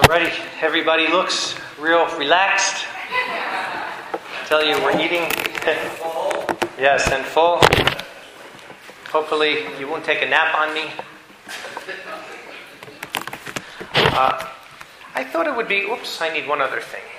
Alrighty, everybody looks real relaxed. Tell you we're eating. Yes, and full. Hopefully you won't take a nap on me. I thought it would be, I need one other thing.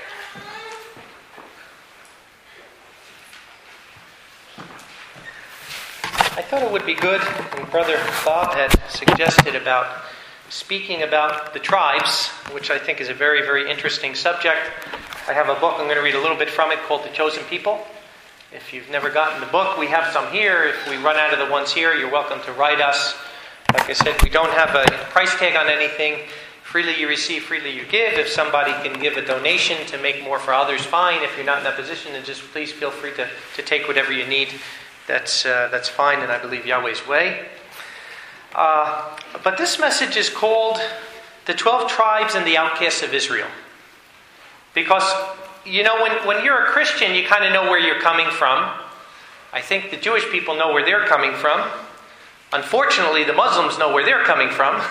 I thought it would be good, and Brother Bob had suggested about speaking about the tribes, which I think is a very, very interesting subject. I have a book, I'm going to read a little bit from it, called The Chosen People. If you've never gotten the book, we have some here. If we run out of the ones here, you're welcome to write us. Like I said, we don't have a price tag on anything. Freely you receive, freely you give. If somebody can give a donation to make more for others, fine. If you're not in that position, then just please feel free to take whatever you need. That's fine, and I believe Yahweh's way. But this message is called The 12 Tribes and the Outcasts of Israel. Because, you know, when you're a Christian, you kind of know where you're coming from. I think the Jewish people know where they're coming from. Unfortunately, the Muslims know where they're coming from.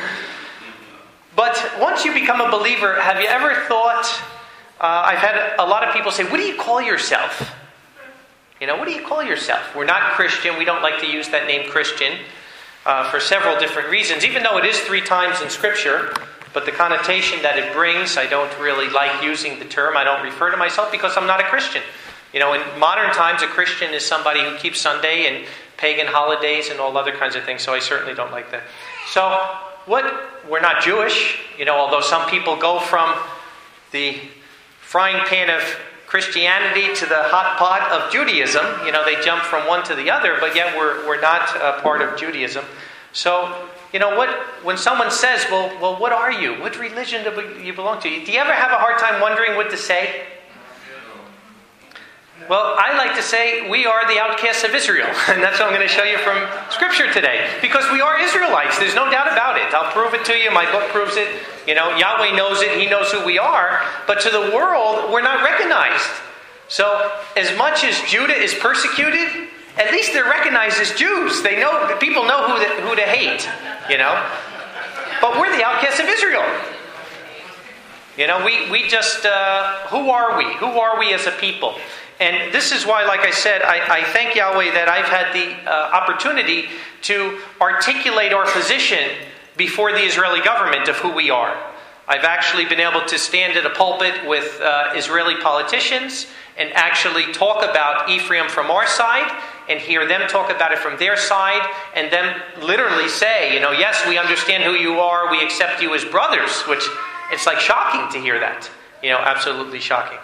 But once you become a believer, have you ever thought, I've had a lot of people say, what do you call yourself? You know, what do you call yourself? We're not Christian. We don't like to use that name Christian. For several different reasons, even though it is 3 times in Scripture, but the connotation that it brings, I don't really like using the term. I don't refer to myself because I'm not a Christian. You know, in modern times, a Christian is somebody who keeps Sunday and pagan holidays and all other kinds of things, so I certainly don't like that. So, we're not Jewish, you know, although some people go from the frying pan of Christianity to the hot pot of Judaism. You know, they jump from one to the other, but yet we're not a part of Judaism. So, you know, when someone says, well, what are you? What religion do you belong to? Do you ever have a hard time wondering what to say? Well, I like to say we are the outcasts of Israel. And that's what I'm going to show you from Scripture today. Because we are Israelites. There's no doubt about it. I'll prove it to you. My book proves it. You know, Yahweh knows it. He knows who we are. But to the world, we're not recognized. So, as much as Judah is persecuted, at least they're recognized as Jews. They know, people know who to hate. You know? But we're the outcasts of Israel. You know, we just, who are we? Who are we as a people? And this is why, like I said, I thank Yahweh that I've had the opportunity to articulate our position before the Israeli government of who we are. I've actually been able to stand at a pulpit with Israeli politicians and actually talk about Ephraim from our side and hear them talk about it from their side and them literally say, you know, yes, we understand who you are, we accept you as brothers, which it's like shocking to hear that. You know, absolutely shocking.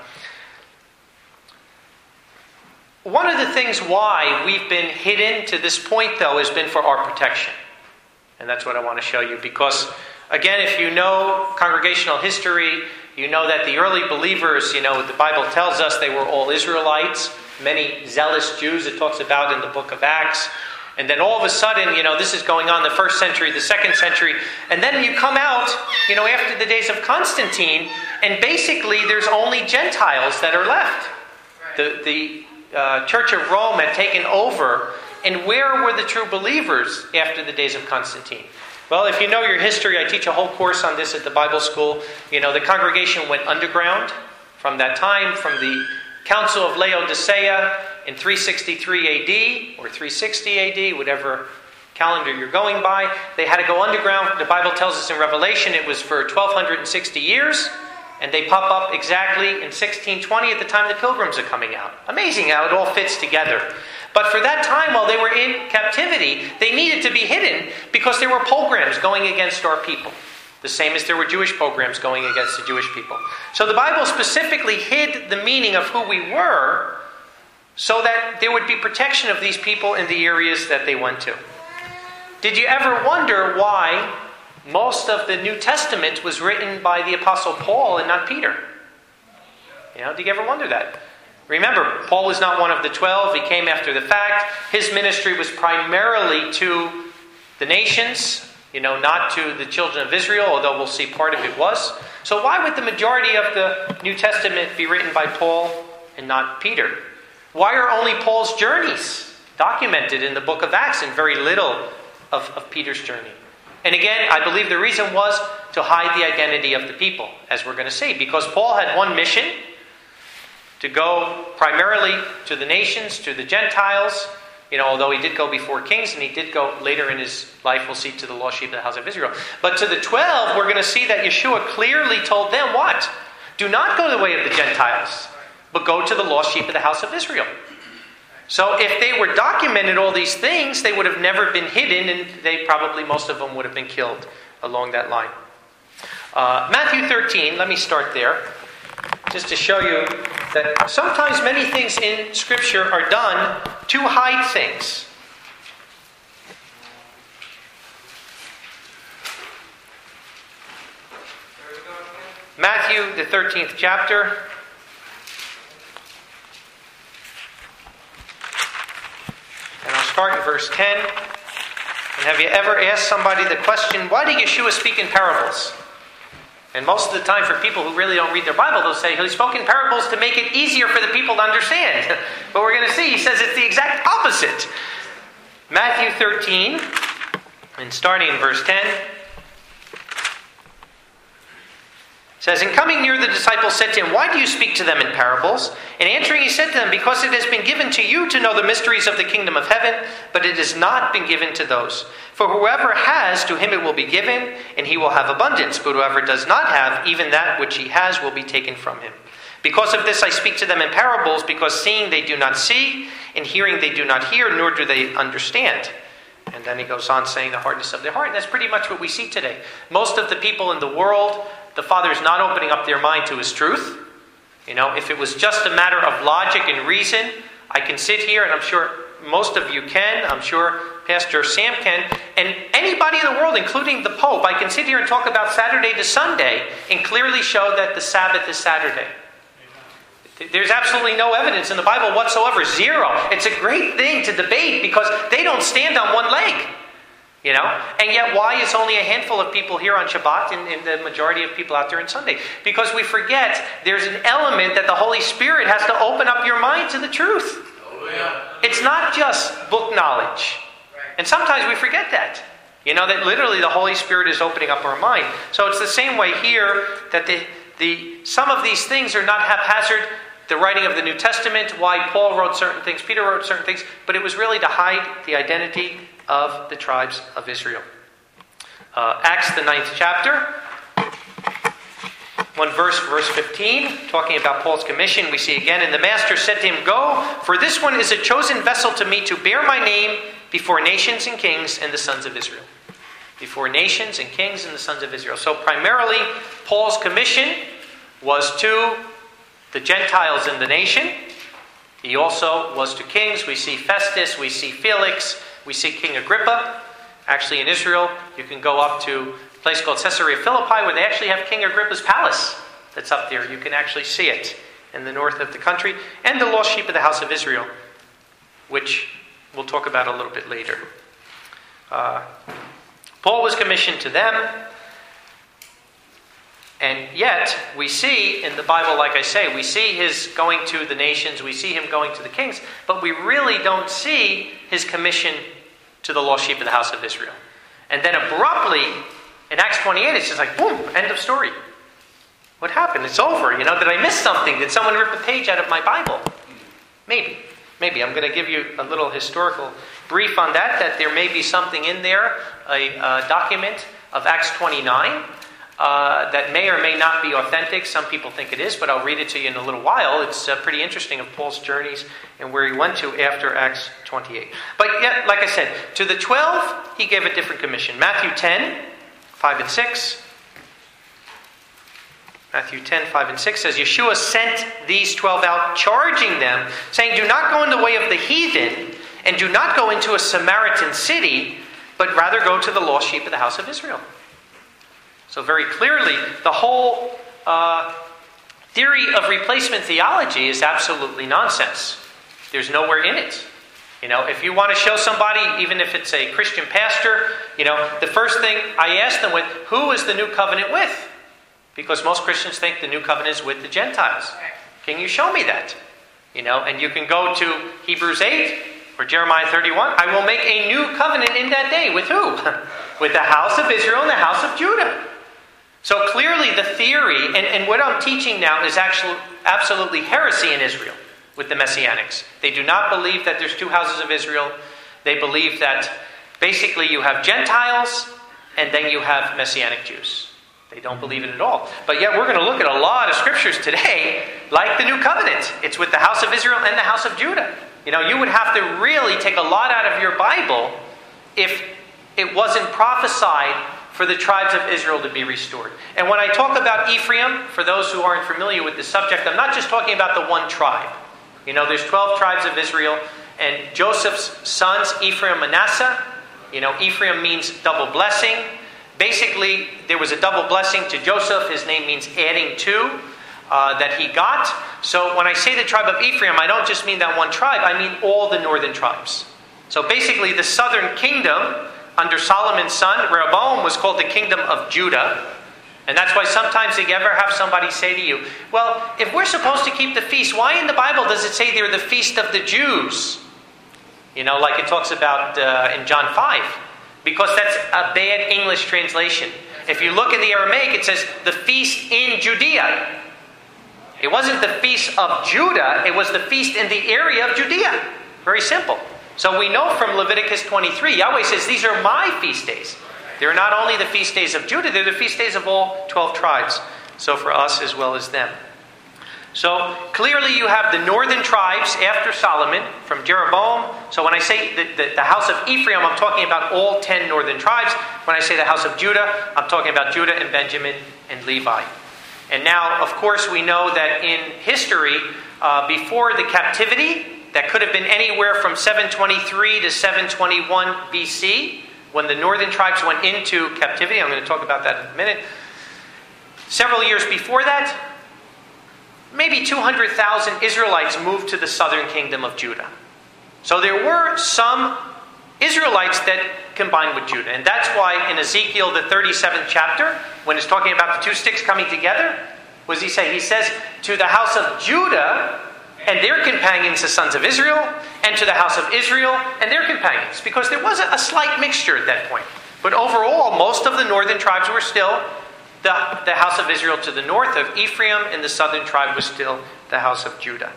One of the things why we've been hidden to this point, though, has been for our protection. And that's what I want to show you. Because, again, if you know congregational history, you know that the early believers, you know, the Bible tells us they were all Israelites. Many zealous Jews it talks about in the book of Acts. And then all of a sudden, you know, this is going on the 1st century, the 2nd century. And then you come out, you know, after the days of Constantine, and basically there's only Gentiles that are left. The Church of Rome had taken over. And where were the true believers after the days of Constantine? Well, if you know your history, I teach a whole course on this at the Bible school. You know, the congregation went underground from that time, from the Council of Laodicea in 363 AD or 360 AD, whatever calendar you're going by. They had to go underground. The Bible tells us in Revelation it was for 1,260 years. And they pop up exactly in 1620 at the time the pilgrims are coming out. Amazing how it all fits together. But for that time, while they were in captivity, they needed to be hidden because there were pogroms going against our people. The same as there were Jewish pogroms going against the Jewish people. So the Bible specifically hid the meaning of who we were so that there would be protection of these people in the areas that they went to. Did you ever wonder why most of the New Testament was written by the Apostle Paul and not Peter? You know, did you ever wonder that? Remember, Paul was not one of the 12. He came after the fact. His ministry was primarily to the nations, you know, not to the children of Israel, although we'll see part of it was. So why would the majority of the New Testament be written by Paul and not Peter? Why are only Paul's journeys documented in the book of Acts and very little of Peter's journey? And again, I believe the reason was to hide the identity of the people, as we're going to see. Because Paul had one mission, to go primarily to the nations, to the Gentiles. Although he did go before kings, and he did go later in his life, we'll see, to the lost sheep of the house of Israel. But to the 12, we're going to see that Yeshua clearly told them what? Do not go the way of the Gentiles, but go to the lost sheep of the house of Israel. So if they were documented all these things, they would have never been hidden, and most of them would have been killed along that line. Matthew 13, let me start there, just to show you that sometimes many things in Scripture are done to hide things. Matthew, the 13th chapter. And I'll start in verse 10. And have you ever asked somebody the question, why did Yeshua speak in parables? And most of the time, for people who really don't read their Bible, they'll say, he spoke in parables to make it easier for the people to understand. But we're going to see, he says it's the exact opposite. Matthew 13, and starting in verse 10, says, And coming near, the disciples said to him, Why do you speak to them in parables? And answering, he said to them, Because it has been given to you to know the mysteries of the kingdom of heaven, but it has not been given to those. For whoever has, to him it will be given, and he will have abundance. But whoever does not have, even that which he has will be taken from him. Because of this I speak to them in parables, because seeing they do not see, and hearing they do not hear, nor do they understand. And then he goes on saying the hardness of their heart. And that's pretty much what we see today. Most of the people in the world, the Father is not opening up their mind to his truth. If it was just a matter of logic and reason, I can sit here, and I'm sure most of you can. I'm sure Pastor Sam can. And anybody in the world, including the Pope, I can sit here and talk about Saturday to Sunday and clearly show that the Sabbath is Saturday. There's absolutely no evidence in the Bible whatsoever. Zero. It's a great thing to debate because they don't stand on one leg. And yet why is only a handful of people here on Shabbat and the majority of people out there on Sunday? Because we forget there's an element that the Holy Spirit has to open up your mind to the truth. Oh, yeah. It's not just book knowledge. And sometimes we forget that. That literally the Holy Spirit is opening up our mind. So it's the same way here that some of these things are not haphazard. The writing of the New Testament, why Paul wrote certain things, Peter wrote certain things, but it was really to hide the identity of the tribes of Israel. Acts, the 9th chapter, verse 15, talking about Paul's commission, we see again, And the master said to him, Go, for this one is a chosen vessel to me to bear my name before nations and kings and the sons of Israel. Before nations and kings and the sons of Israel. So primarily, Paul's commission was to the Gentiles in the nation. He also was to kings. We see Festus, we see Felix, we see King Agrippa. Actually, in Israel, you can go up to a place called Caesarea Philippi where they actually have King Agrippa's palace that's up there. You can actually see it in the north of the country. And the lost sheep of the house of Israel, which we'll talk about a little bit later. Paul was commissioned to them. And yet, we see in the Bible, like I say, we see his going to the nations, we see him going to the kings, but we really don't see his commission to the lost sheep of the house of Israel. And then abruptly, in Acts 28, it's just like, boom, end of story. What happened? It's over. Did I miss something? Did someone rip a page out of my Bible? Maybe. I'm going to give you a little historical brief on that there may be something in there, a document of Acts 29, that may or may not be authentic. Some people think it is, but I'll read it to you in a little while. It's pretty interesting of Paul's journeys and where he went to after Acts 28. But yet, like I said, to the 12, he gave a different commission. Matthew 10, 5 and 6. Matthew 10, 5 and 6 says, Yeshua sent these 12 out, charging them, saying, Do not go in the way of the heathen, and do not go into a Samaritan city, but rather go to the lost sheep of the house of Israel. So very clearly, the whole theory of replacement theology is absolutely nonsense. There's nowhere in it. If you want to show somebody, even if it's a Christian pastor, the first thing I ask them with, who is the new covenant with? Because most Christians think the new covenant is with the Gentiles. Can you show me that? And you can go to Hebrews 8, or Jeremiah 31, I will make a new covenant in that day. With who? With the house of Israel and the house of Judah. So clearly the theory, and what I'm teaching now is actually absolutely heresy in Israel with the Messianics. They do not believe that there's two houses of Israel. They believe that basically you have Gentiles and then you have Messianic Jews. They don't believe it at all. But yet we're going to look at a lot of scriptures today, like the New Covenant. It's with the house of Israel and the house of Judah. You would have to really take a lot out of your Bible if it wasn't prophesied for the tribes of Israel to be restored. And when I talk about Ephraim, for those who aren't familiar with the subject, I'm not just talking about the one tribe. There's 12 tribes of Israel, and Joseph's sons, Ephraim, Manasseh. Ephraim means double blessing. Basically, there was a double blessing to Joseph. His name means adding to, that he got. So when I say the tribe of Ephraim, I don't just mean that one tribe. I mean all the northern tribes. So basically, the southern kingdom under Solomon's son, Rehoboam, was called the kingdom of Judah. And that's why sometimes you ever have somebody say to you, well, if we're supposed to keep the feast, why in the Bible does it say they're the feast of the Jews? Like it talks about in John 5. Because that's a bad English translation. If you look in the Aramaic, it says the feast in Judea. It wasn't the feast of Judah, it was the feast in the area of Judea. Very simple. So we know from Leviticus 23, Yahweh says, these are my feast days. They're not only the feast days of Judah, they're the feast days of all 12 tribes. So for us as well as them. So clearly you have the northern tribes after Solomon from Jeroboam. So when I say the house of Ephraim, I'm talking about all 10 northern tribes. When I say the house of Judah, I'm talking about Judah and Benjamin and Levi. And now, of course, we know that in history, before the captivity, that could have been anywhere from 723 to 721 BC, when the northern tribes went into captivity. I'm going to talk about that in a minute. Several years before that, maybe 200,000 Israelites moved to the southern kingdom of Judah. So there were some Israelites that combined with Judah. And that's why in Ezekiel, the 37th chapter, when it's talking about the two sticks coming together, what does he say? He says, to the house of Judah and their companions, the sons of Israel, and to the house of Israel and their companions. Because there was a slight mixture at that point. But overall, most of the northern tribes were still the house of Israel to the north of Ephraim, and the southern tribe was still the house of Judah.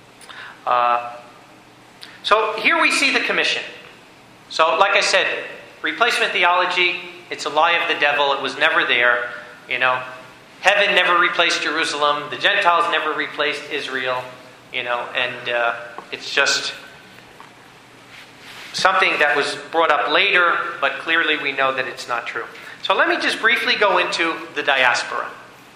So here we see the commission. So like I said, replacement theology, it's a lie of the devil. It was never there. Heaven never replaced Jerusalem. The Gentiles never replaced Israel. And it's just something that was brought up later, but clearly we know that it's not true. So let me just briefly go into the diaspora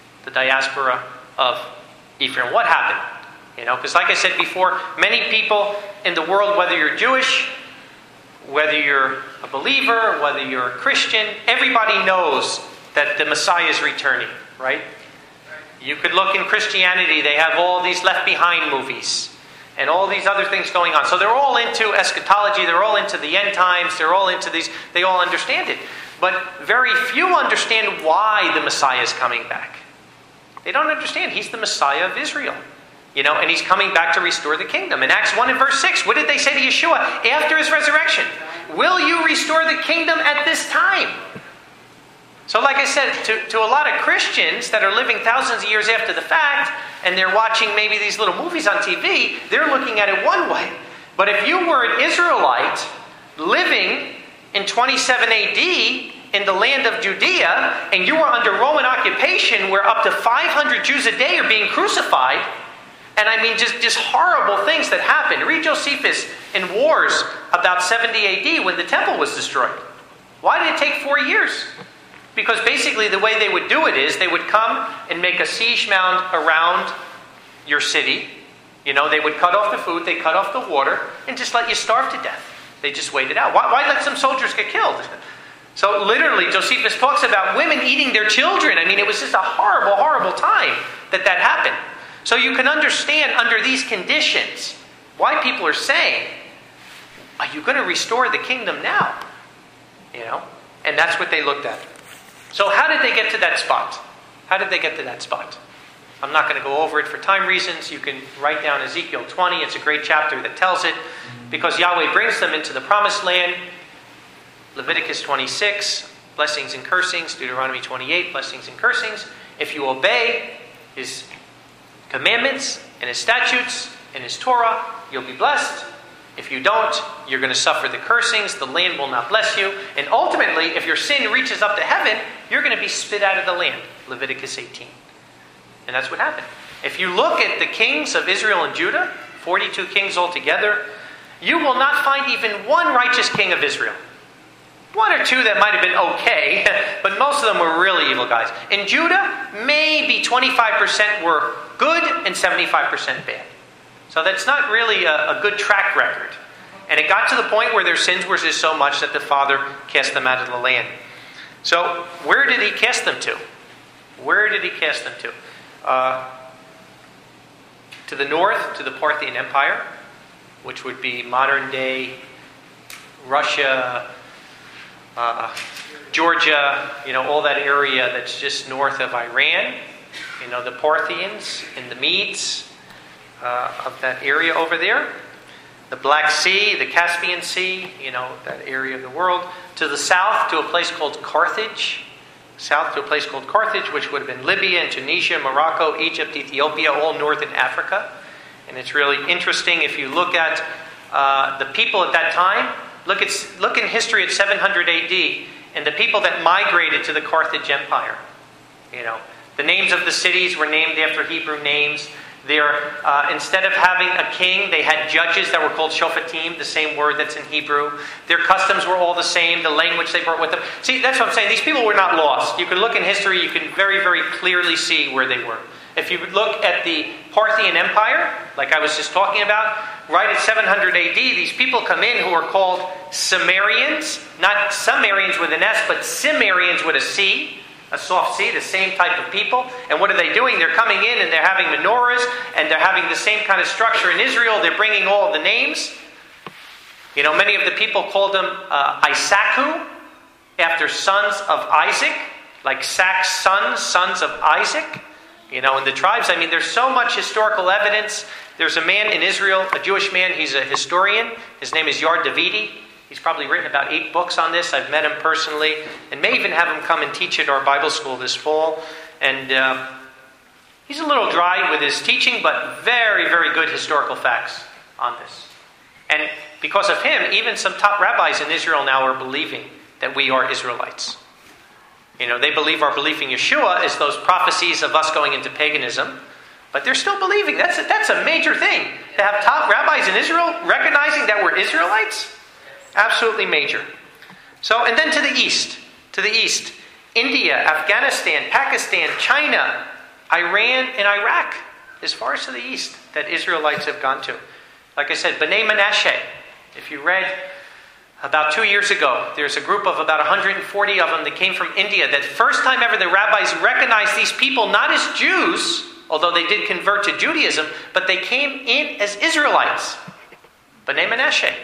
of Ephraim. What happened? Because like I said before, many people in the world, whether you're Jewish, whether you're a believer, whether you're a Christian, everybody knows that the Messiah is returning, right? You could look in Christianity, they have all these Left Behind movies and all these other things going on. So they're all into eschatology, they're all into the end times, they're all into these, they all understand it. But very few understand why the Messiah is coming back. They don't understand. He's the Messiah of Israel. And he's coming back to restore the kingdom. In Acts 1 and verse 6, what did they say to Yeshua after his resurrection? Will you restore the kingdom at this time? So like I said, to a lot of Christians that are living thousands of years after the fact, and they're watching maybe these little movies on TV, they're looking at it one way. But if you were an Israelite living in 27 AD in the land of Judea, and you were under Roman occupation where up to 500 Jews a day are being crucified, and I mean just horrible things that happened. Read Josephus in Wars about 70 AD when the temple was destroyed. Why did it take 4 years? Because basically the way they would do it is they would come and make a siege mound around your city. They would cut off the food, they cut off the water, and just let you starve to death. They just waited out. Why let some soldiers get killed? So literally, Josephus talks about women eating their children. I mean, it was just a horrible, horrible time that happened. So you can understand under these conditions why people are saying, are you going to restore the kingdom now? And that's what they looked at. So how did they get to that spot? I'm not going to go over it for time reasons. You can write down Ezekiel 20. It's a great chapter that tells it. Because Yahweh brings them into the promised land. Leviticus 26, blessings and cursings. Deuteronomy 28, blessings and cursings. If you obey His commandments and His statutes and His Torah, you'll be blessed. If you don't, you're going to suffer the cursings. The land will not bless you. And ultimately, if your sin reaches up to heaven, you're going to be spit out of the land. Leviticus 18. And that's what happened. If you look at the kings of Israel and Judah, 42 kings altogether, you will not find even one righteous king of Israel. One or two that might have been okay, but most of them were really evil guys. In Judah, maybe 25% were good and 75% bad. So that's not really a good track record. And it got to the point where their sins were just so much that the Father cast them out of the land. So where did He cast them to? Where did He cast them to? To the north, to the Parthian Empire, which would be modern-day Russia, Georgia, all that area that's just north of Iran. The Parthians and the Medes of that area over there. The Black Sea, the Caspian Sea, that area of the world. To the south, to a place called Carthage. South to a place called Carthage, which would have been Libya and Tunisia, Morocco, Egypt, Ethiopia, all northern Africa. And it's really interesting if you look at the people at that time. Look in history at 700 AD and the people that migrated to the Carthage Empire. The names of the cities were named after Hebrew names. Instead of having a king, they had judges that were called shofetim, the same word that's in Hebrew. Their customs were all the same, the language they brought with them. See, that's what I'm saying. These people were not lost. You can look in history, you can very, very clearly see where they were. If you look at the Parthian Empire, like I was just talking about, right at 700 AD, these people come in who are called Cimmerians. Not Sumerians with an S, but Cimmerians with a C. A soft C, the same type of people. And what are they doing? They're coming in and they're having menorahs, and they're having the same kind of structure in Israel. They're bringing all of the names. Many of the people called them Isaku, after sons of Isaac, like Sack's sons of Isaac. In the tribes, there's so much historical evidence. There's a man in Israel, a Jewish man, he's a historian. His name is Yard Davidi. He's probably written about 8 books on this. I've met him personally, and may even have him come and teach at our Bible school this fall. And he's a little dry with his teaching, but very, very good historical facts on this. And because of him, even some top rabbis in Israel now are believing that we are Israelites. They believe our belief in Yeshua is those prophecies of us going into paganism, but they're still believing. That's a major thing. To have top rabbis in Israel recognizing that we're Israelites, absolutely major. So, and then to the east, India, Afghanistan, Pakistan, China, Iran, and Iraq, as far as to the east, that Israelites have gone to. Like I said, B'nai Menashe. If you read about 2 years ago, there's a group of about 140 of them that came from India. That first time ever the rabbis recognized these people not as Jews, although they did convert to Judaism, but they came in as Israelites. B'nai Menashe.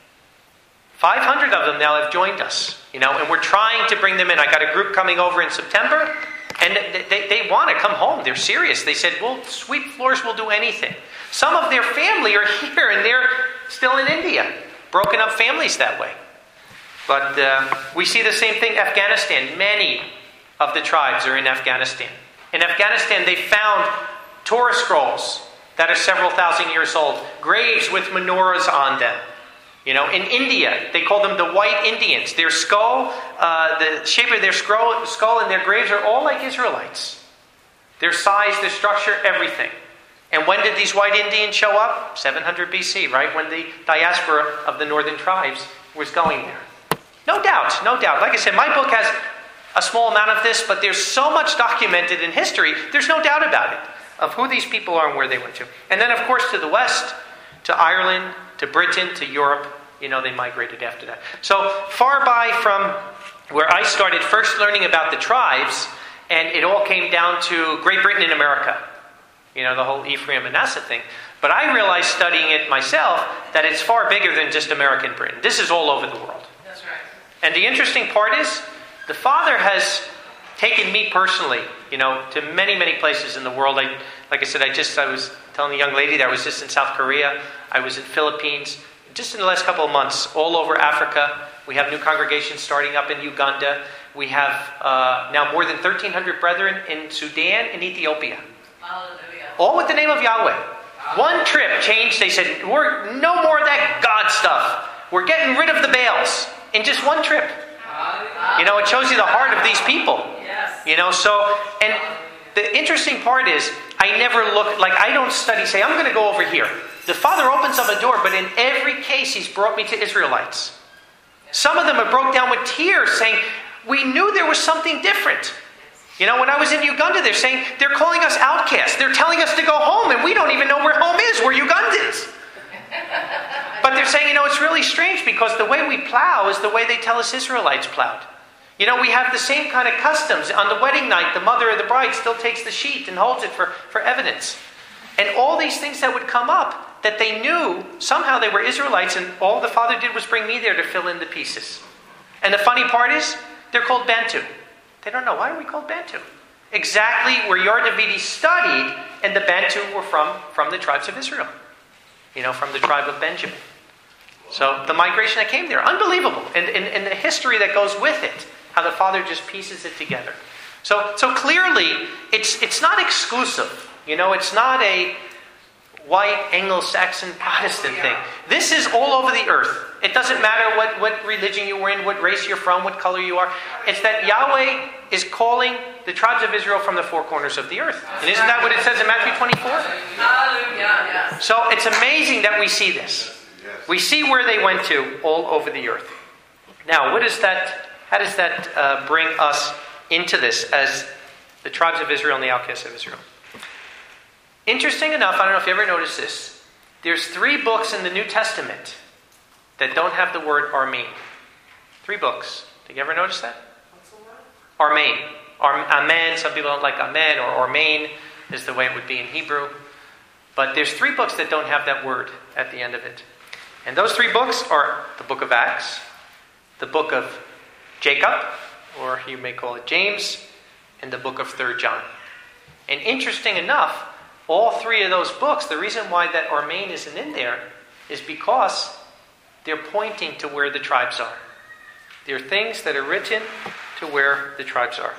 500 of them now have joined us, and we're trying to bring them in. I got a group coming over in September, and they want to come home. They're serious. They said, we'll sweep floors, we'll do anything. Some of their family are here, and they're still in India. Broken up families that way. But we see the same thing in Afghanistan. Many of the tribes are in Afghanistan. In Afghanistan, they found Torah scrolls that are several thousand years old. Graves with menorahs on them. In India, they call them the White Indians. Their skull, the shape of their skull and their graves are all like Israelites. Their size, their structure, everything. And when did these White Indians show up? 700 BC, right? When the diaspora of the northern tribes was going there. No doubt. Like I said, my book has a small amount of this, but there's so much documented in history, there's no doubt about it, of who these people are and where they went to. And then, of course, to the west, to Ireland, to Britain, to Europe. They migrated after that. So far by from where I started first learning about the tribes, and it all came down to Great Britain and America. The whole Ephraim Manasseh thing. But I realized studying it myself that it's far bigger than just American Britain. This is all over the world. That's right. And the interesting part is, the Father has taken me personally, to many, many places in the world. like I said, I was telling the young lady that I was just in South Korea. I was in Philippines. Just in the last couple of months, all over Africa. We have new congregations starting up in Uganda. We have now more than 1,300 brethren in Sudan and Ethiopia. Hallelujah. All with the name of Yahweh. One trip changed. They said, we're no more of that God stuff. We're getting rid of the Baals in just one trip. You know, it shows you the heart of these people. Yes. So, and the interesting part is, I never look, like I don't study, say, I'm going to go over here. The Father opens up a door, but in every case, He's brought me to Israelites. Some of them have broke down with tears, saying, we knew there was something different. You know, when I was in Uganda, they're saying, they're calling us outcasts. They're telling us to go home, and we don't even know where home is. We're Ugandans. But they're saying, you know, it's really strange because the way we plow is the way they tell us Israelites plowed. You know, we have the same kind of customs. On the wedding night, the mother of the bride still takes the sheet and holds it for evidence. And all these things that would come up that they knew somehow they were Israelites, and all the Father did was bring me there to fill in the pieces. And the funny part is, they're called Bantu. They don't know. Why are we called Bantu? Exactly where Yardavidi studied, and the Bantu were from the tribes of Israel. You know, from the tribe of Benjamin. So the migration that came there, unbelievable. And the history that goes with it, how the Father just pieces it together. So clearly, it's not exclusive. You know, it's not a white Anglo-Saxon Protestant thing. This is all over the earth. It doesn't matter what religion you were in, what race you're from, what color you are. It's that Yahweh is calling the tribes of Israel from the four corners of the earth. And isn't that what it says in Matthew 24? Hallelujah. So it's amazing that we see this. We see where they went to all over the earth. Now, how does that bring us into this as the tribes of Israel and the outcasts of Israel? Interesting enough, I don't know if you ever noticed this. There's 3 books in the New Testament that don't have the word Armene. 3 books. Did you ever notice that? What's the word? Armene. Amen. Some people don't like Amen, or Armene is the way it would be in Hebrew. But there's 3 books that don't have that word at the end of it. And those 3 books are the book of Acts, the book of Jacob, or you may call it James, and the book of 3 John. And interesting enough, all 3 of those books, the reason why that Armene isn't in there is because they're pointing to where the tribes are. They're things that are written to where the tribes are.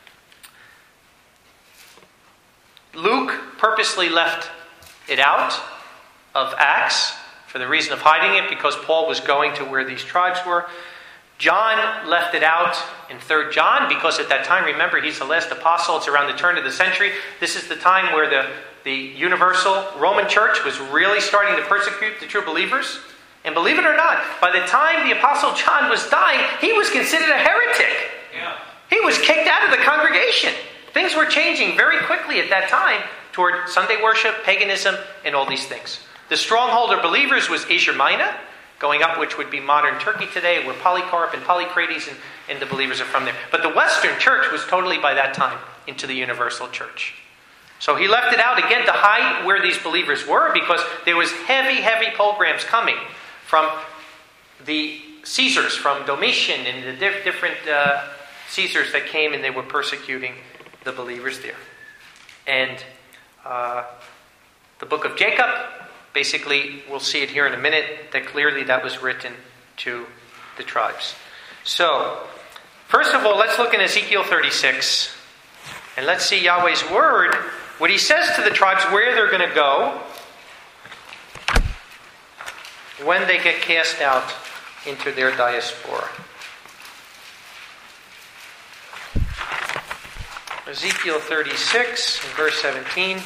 Luke purposely left it out of Acts for the reason of hiding it, because Paul was going to where these tribes were. John left it out in 3 John because at that time, remember, he's the last apostle. It's around the turn of the century. This is the time where the universal Roman church was really starting to persecute the true believers. And believe it or not, by the time the apostle John was dying, he was considered a heretic. Yeah. He was kicked out of the congregation. Things were changing very quickly at that time toward Sunday worship, paganism, and all these things. The stronghold of believers was Asia Minor, going up, which would be modern Turkey today, where Polycarp and Polycrates and the believers are from there. But the Western church was totally, by that time, into the universal church. So he left it out, again, to hide where these believers were, because there was heavy, heavy programs coming from the Caesars, from Domitian and the different Caesars that came, and they were persecuting the believers there. And the book of Jacob, basically, we'll see it here in a minute, that clearly that was written to the tribes. So, first of all, let's look in Ezekiel 36, and let's see Yahweh's word, what he says to the tribes, where they're going to go when they get cast out into their diaspora. Ezekiel 36, verse 17.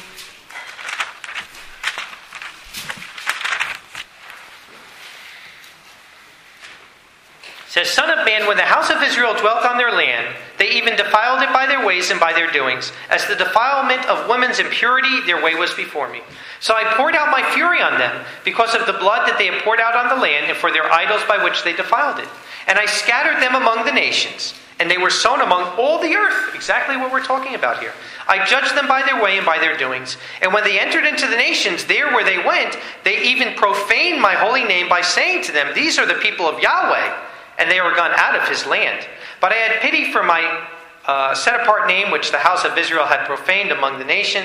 It says, Son of man, when the house of Israel dwelt on their land, they even defiled it by their ways and by their doings. As the defilement of women's impurity, their way was before me. So I poured out my fury on them because of the blood that they had poured out on the land and for their idols by which they defiled it. And I scattered them among the nations, and they were sown among all the earth. Exactly what we're talking about here. I judged them by their way and by their doings. And when they entered into the nations, there where they went, they even profaned my holy name by saying to them, These are the people of Yahweh. And they were gone out of his land. But I had pity for my set-apart name, which the house of Israel had profaned among the nations,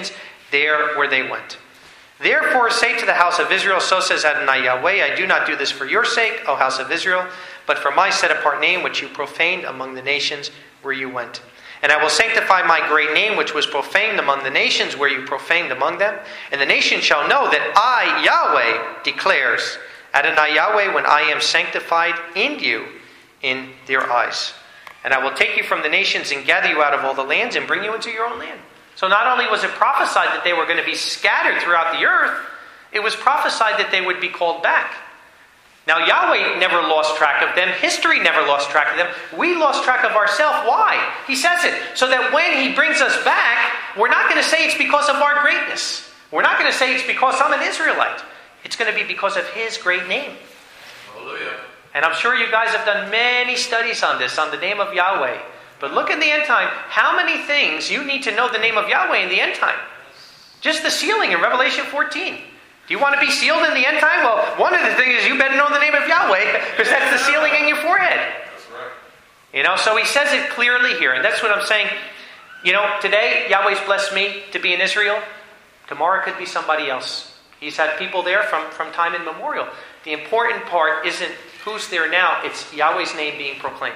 there where they went. Therefore say to the house of Israel, so says Adonai Yahweh, I do not do this for your sake, O house of Israel, but for my set-apart name, which you profaned among the nations where you went. And I will sanctify my great name, which was profaned among the nations where you profaned among them. And the nations shall know that I, Yahweh, declares, Adonai Yahweh, when I am sanctified in you in their eyes. And I will take you from the nations and gather you out of all the lands and bring you into your own land. So not only was it prophesied that they were going to be scattered throughout the earth, it was prophesied that they would be called back. Now Yahweh never lost track of them. History never lost track of them. We lost track of ourselves. Why? He says it. So that when He brings us back, we're not going to say it's because of our greatness. We're not going to say it's because I'm an Israelite. It's going to be because of His great name. Hallelujah. And I'm sure you guys have done many studies on this, on the name of Yahweh. But look in the end time, how many things you need to know the name of Yahweh in the end time? Just the sealing in Revelation 14. Do you want to be sealed in the end time? Well, one of the things is you better know the name of Yahweh, because that's the sealing in your forehead. That's right. So He says it clearly here. And that's what I'm saying. Today, Yahweh's blessed me to be in Israel. Tomorrow it could be somebody else. He's had people there from time immemorial. The important part isn't who's there now. It's Yahweh's name being proclaimed.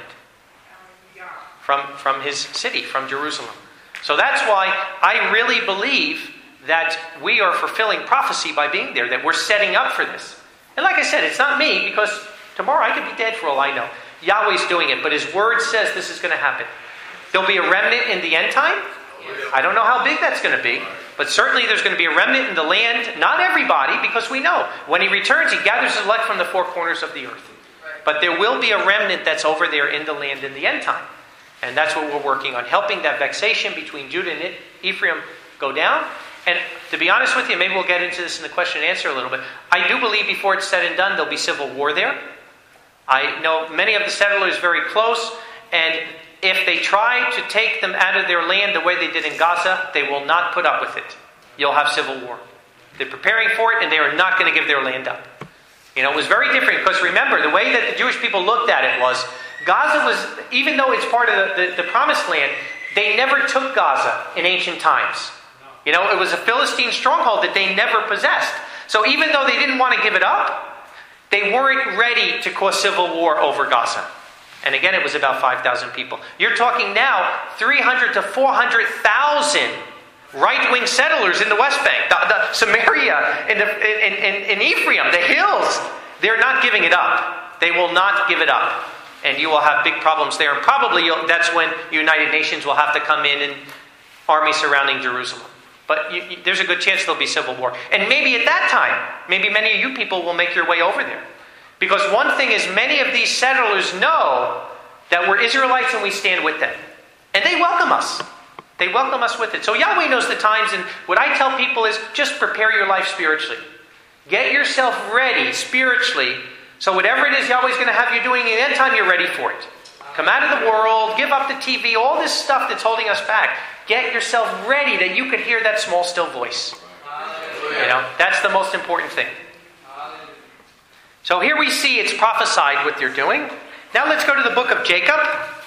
From His city, from Jerusalem. So that's why I really believe that we are fulfilling prophecy by being there, that we're setting up for this. And like I said, it's not me, because tomorrow I could be dead for all I know. Yahweh's doing it, but His word says this is going to happen. There'll be a remnant in the end time. I don't know how big that's going to be, but certainly there's going to be a remnant in the land. Not everybody, because we know when He returns, He gathers His elect from the four corners of the earth. But there will be a remnant that's over there in the land in the end time. And that's what we're working on, helping that vexation between Judah and Ephraim go down. And to be honest with you, maybe we'll get into this in the question and answer a little bit. I do believe before it's said and done, there'll be civil war there. I know many of the settlers very close, and if they try to take them out of their land the way they did in Gaza, they will not put up with it. You'll have civil war. They're preparing for it, and they are not going to give their land up. It was very different, because remember, the way that the Jewish people looked at it was, Gaza was, even though it's part of the promised land, they never took Gaza in ancient times. It was a Philistine stronghold that they never possessed. So even though they didn't want to give it up, they weren't ready to cause civil war over Gaza. And again, it was about 5,000 people. You're talking now 300 to 400,000 right-wing settlers in the West Bank, the Samaria, in Ephraim, the hills. They're not giving it up. They will not give it up. And you will have big problems there. And probably that's when United Nations will have to come in and army surrounding Jerusalem. But there's a good chance there'll be civil war. And maybe at that time, maybe many of you people will make your way over there. Because one thing is, many of these settlers know that we're Israelites and we stand with them. And they welcome us. They welcome us with it. So Yahweh knows the times, and what I tell people is just prepare your life spiritually. Get yourself ready spiritually, so whatever it is Yahweh's going to have you doing in the end time, you're ready for it. Come out of the world, give up the TV, all this stuff that's holding us back. Get yourself ready that you could hear that small, still voice. That's the most important thing. So here we see it's prophesied what they're doing. Now let's go to the book of Jacob.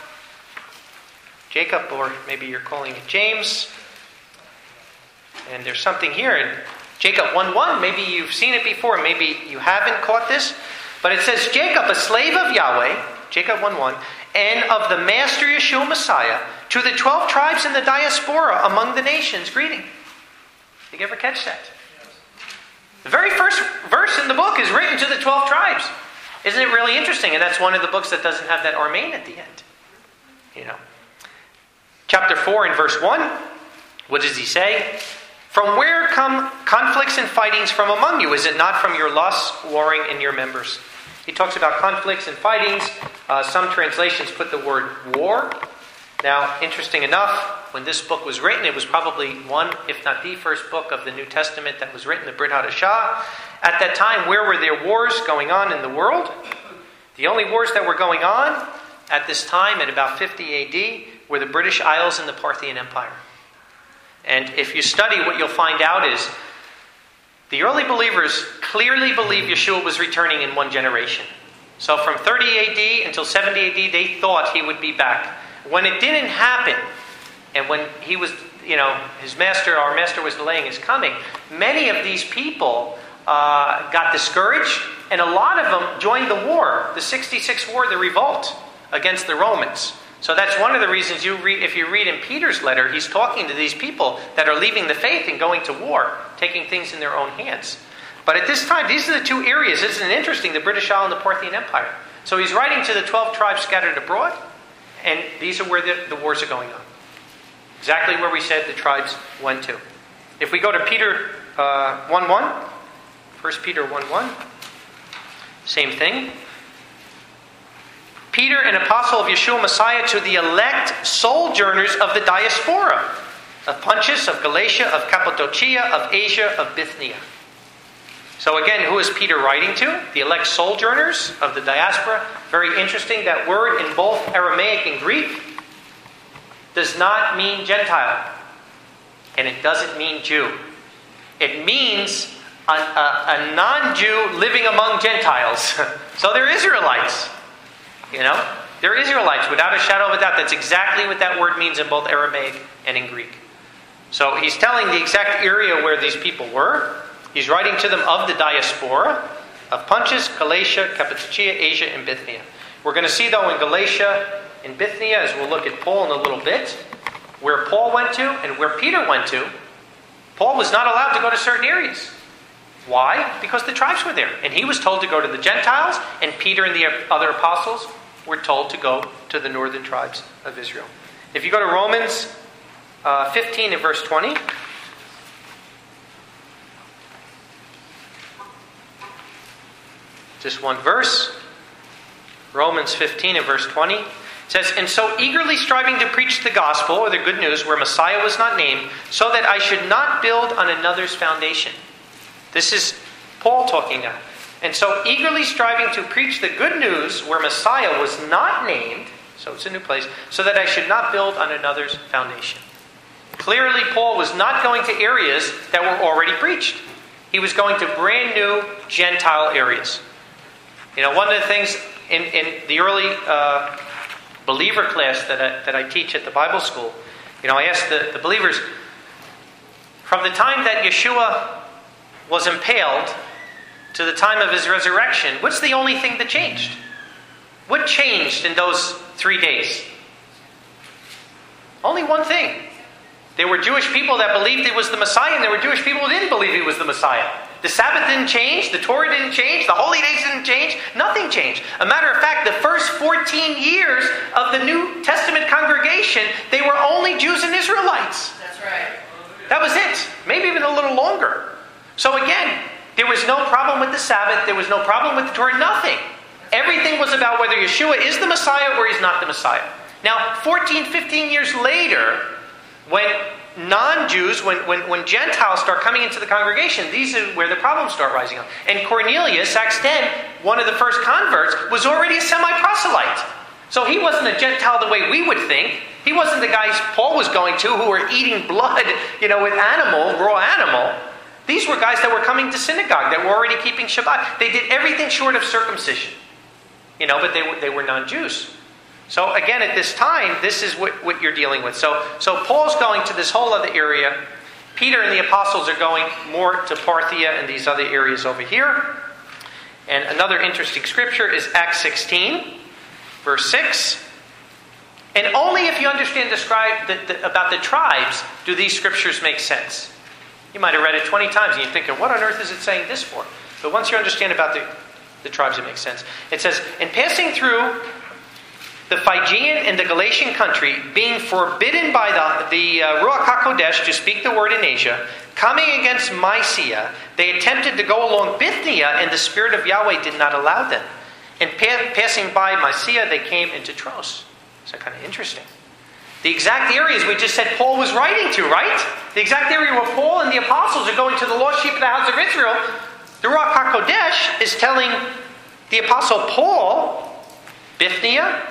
Jacob, or maybe you're calling it James. And there's something here in Jacob 1:1. Maybe you've seen it before, maybe you haven't caught this. But it says, Jacob, a slave of Yahweh, Jacob 1:1, and of the Master Yeshua Messiah, to the 12 tribes in the diaspora among the nations, greeting. Did you ever catch that? The very first verse in the book is written to the 12 tribes. Isn't it really interesting? And that's one of the books that doesn't have that Armain at the end. Chapter 4 and verse 1, what does he say? From where come conflicts and fightings from among you? Is it not from your lusts warring in your members? He talks about conflicts and fightings. Some translations put the word war. Now, interesting enough, when this book was written, it was probably one, if not the first book of the New Testament that was written, the Brit Hadashah. At that time, where were there wars going on in the world? The only wars that were going on at this time, at about 50 AD, were the British Isles and the Parthian Empire. And if you study, what you'll find out is the early believers clearly believed Yeshua was returning in one generation. So from 30 AD until 70 AD, they thought he would be back. When it didn't happen, And when he was, our master was delaying his coming, many of these people got discouraged, and a lot of them joined the war, the 66 war, the revolt against the Romans. So that's one of the reasons if you read in Peter's letter, he's talking to these people that are leaving the faith and going to war, taking things in their own hands. But at this time, these are the two areas. Isn't it interesting? The British Isle and the Parthian Empire. So he's writing to the 12 tribes scattered abroad, and these are where the wars are going on. Exactly where we said the tribes went to. If we go to Peter 1:1, 1 Peter 1:1, same thing. Peter, an apostle of Yeshua Messiah, to the elect sojourners of the diaspora, of Pontus, of Galatia, of Cappadocia, of Asia, of Bithynia. So again, who is Peter writing to? The elect sojourners of the diaspora. Very interesting, that word in both Aramaic and Greek does not mean Gentile. And it doesn't mean Jew. It means a non-Jew living among Gentiles. So they're Israelites. They're Israelites, without a shadow of a doubt. That's exactly what that word means in both Aramaic and in Greek. So he's telling the exact area where these people were. He's writing to them of the diaspora, of Pontus, Galatia, Cappadocia, Asia, and Bithynia. We're going to see, though, in Galatia and Bithynia, as we'll look at Paul in a little bit, where Paul went to and where Peter went to. Paul was not allowed to go to certain areas. Why? Because the tribes were there. And he was told to go to the Gentiles, and Peter and the other apostles were told to go to the northern tribes of Israel. If you go to Romans 15 and verse 20... just one verse. Romans 15 and verse 20. It says, "And so eagerly striving to preach the gospel," or the good news, where Messiah was not named, "so that I should not build on another's foundation." This is Paul talking now. And so eagerly striving to preach the good news where Messiah was not named, so it's a new place, "so that I should not build on another's foundation." Clearly, Paul was not going to areas that were already preached. He was going to brand new Gentile areas. One of the things in the early believer class that I teach at the Bible school, I asked the believers, from the time that Yeshua was impaled to the time of his resurrection, what's the only thing that changed? What changed in those 3 days? Only one thing. There were Jewish people that believed he was the Messiah, and there were Jewish people who didn't believe he was the Messiah. The Sabbath didn't change, the Torah didn't change, the holy days didn't change, nothing changed. A matter of fact, the first 14 years of the New Testament congregation, they were only Jews and Israelites. That's right. That was it. Maybe even a little longer. So again, there was no problem with the Sabbath, there was no problem with the Torah, nothing. Everything was about whether Yeshua is the Messiah or he's not the Messiah. Now, 14, 15 years later, when non-Jews, when Gentiles start coming into the congregation, these are where the problems start rising up. And Cornelius, Acts 10, one of the first converts, was already a semi-proselyte. So he wasn't a Gentile the way we would think. He wasn't the guys Paul was going to who were eating blood, with raw animal. These were guys that were coming to synagogue, that were already keeping Shabbat. They did everything short of circumcision. But they were non-Jews. So again, at this time, this is what you're dealing with. So Paul's going to this whole other area. Peter and the apostles are going more to Parthia and these other areas over here. And another interesting scripture is Acts 16, verse 6. And only if you understand about the tribes do these scriptures make sense. You might have read it 20 times and you're thinking, what on earth is it saying this for? But once you understand about the tribes, it makes sense. It says, "In passing through the Phrygian and the Galatian country, being forbidden by the Ruach HaKodesh to speak the word in Asia, coming against Mysia, they attempted to go along Bithynia, and the Spirit of Yahweh did not allow them. And passing by Mysia, they came into Troas." So kind of interesting. The exact areas we just said Paul was writing to, right? The exact area where Paul and the apostles are going to the lost sheep of the house of Israel, the Ruach HaKodesh is telling the apostle Paul, Bithynia,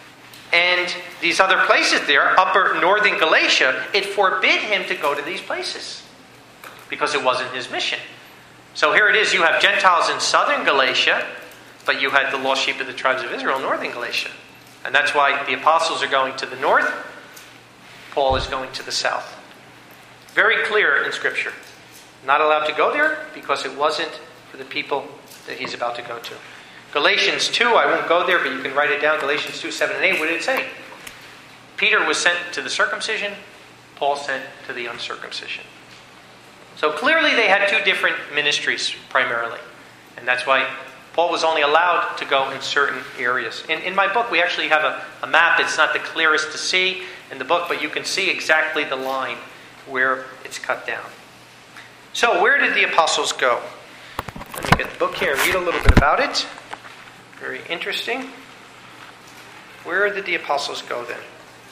and these other places there, upper northern Galatia, it forbid him to go to these places because it wasn't his mission. So here it is, you have Gentiles in southern Galatia, but you had the lost sheep of the tribes of Israel in northern Galatia. And that's why the apostles are going to the north, Paul is going to the south. Very clear in Scripture. Not allowed to go there because it wasn't for the people that he's about to go to. Galatians 2, I won't go there, but you can write it down. Galatians 2, 7 and 8, what did it say? Peter was sent to the circumcision, Paul sent to the uncircumcision. So clearly they had two different ministries primarily. And that's why Paul was only allowed to go in certain areas. In my book, we actually have a map. It's not the clearest to see in the book, but you can see exactly the line where it's cut down. So where did the apostles go? Let me get the book here and read a little bit about it. Very interesting. Where did the apostles go then?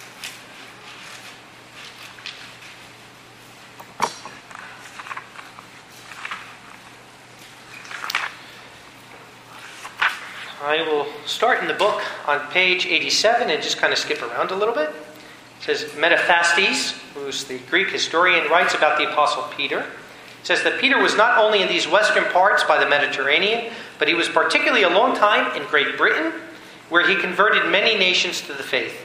I will start in the book on page 87 and just kind of skip around a little bit. It says, Metaphastes, who's the Greek historian, writes about the Apostle Peter. It says that Peter was not only in these western parts by the Mediterranean, but he was particularly a long time in Great Britain, where he converted many nations to the faith.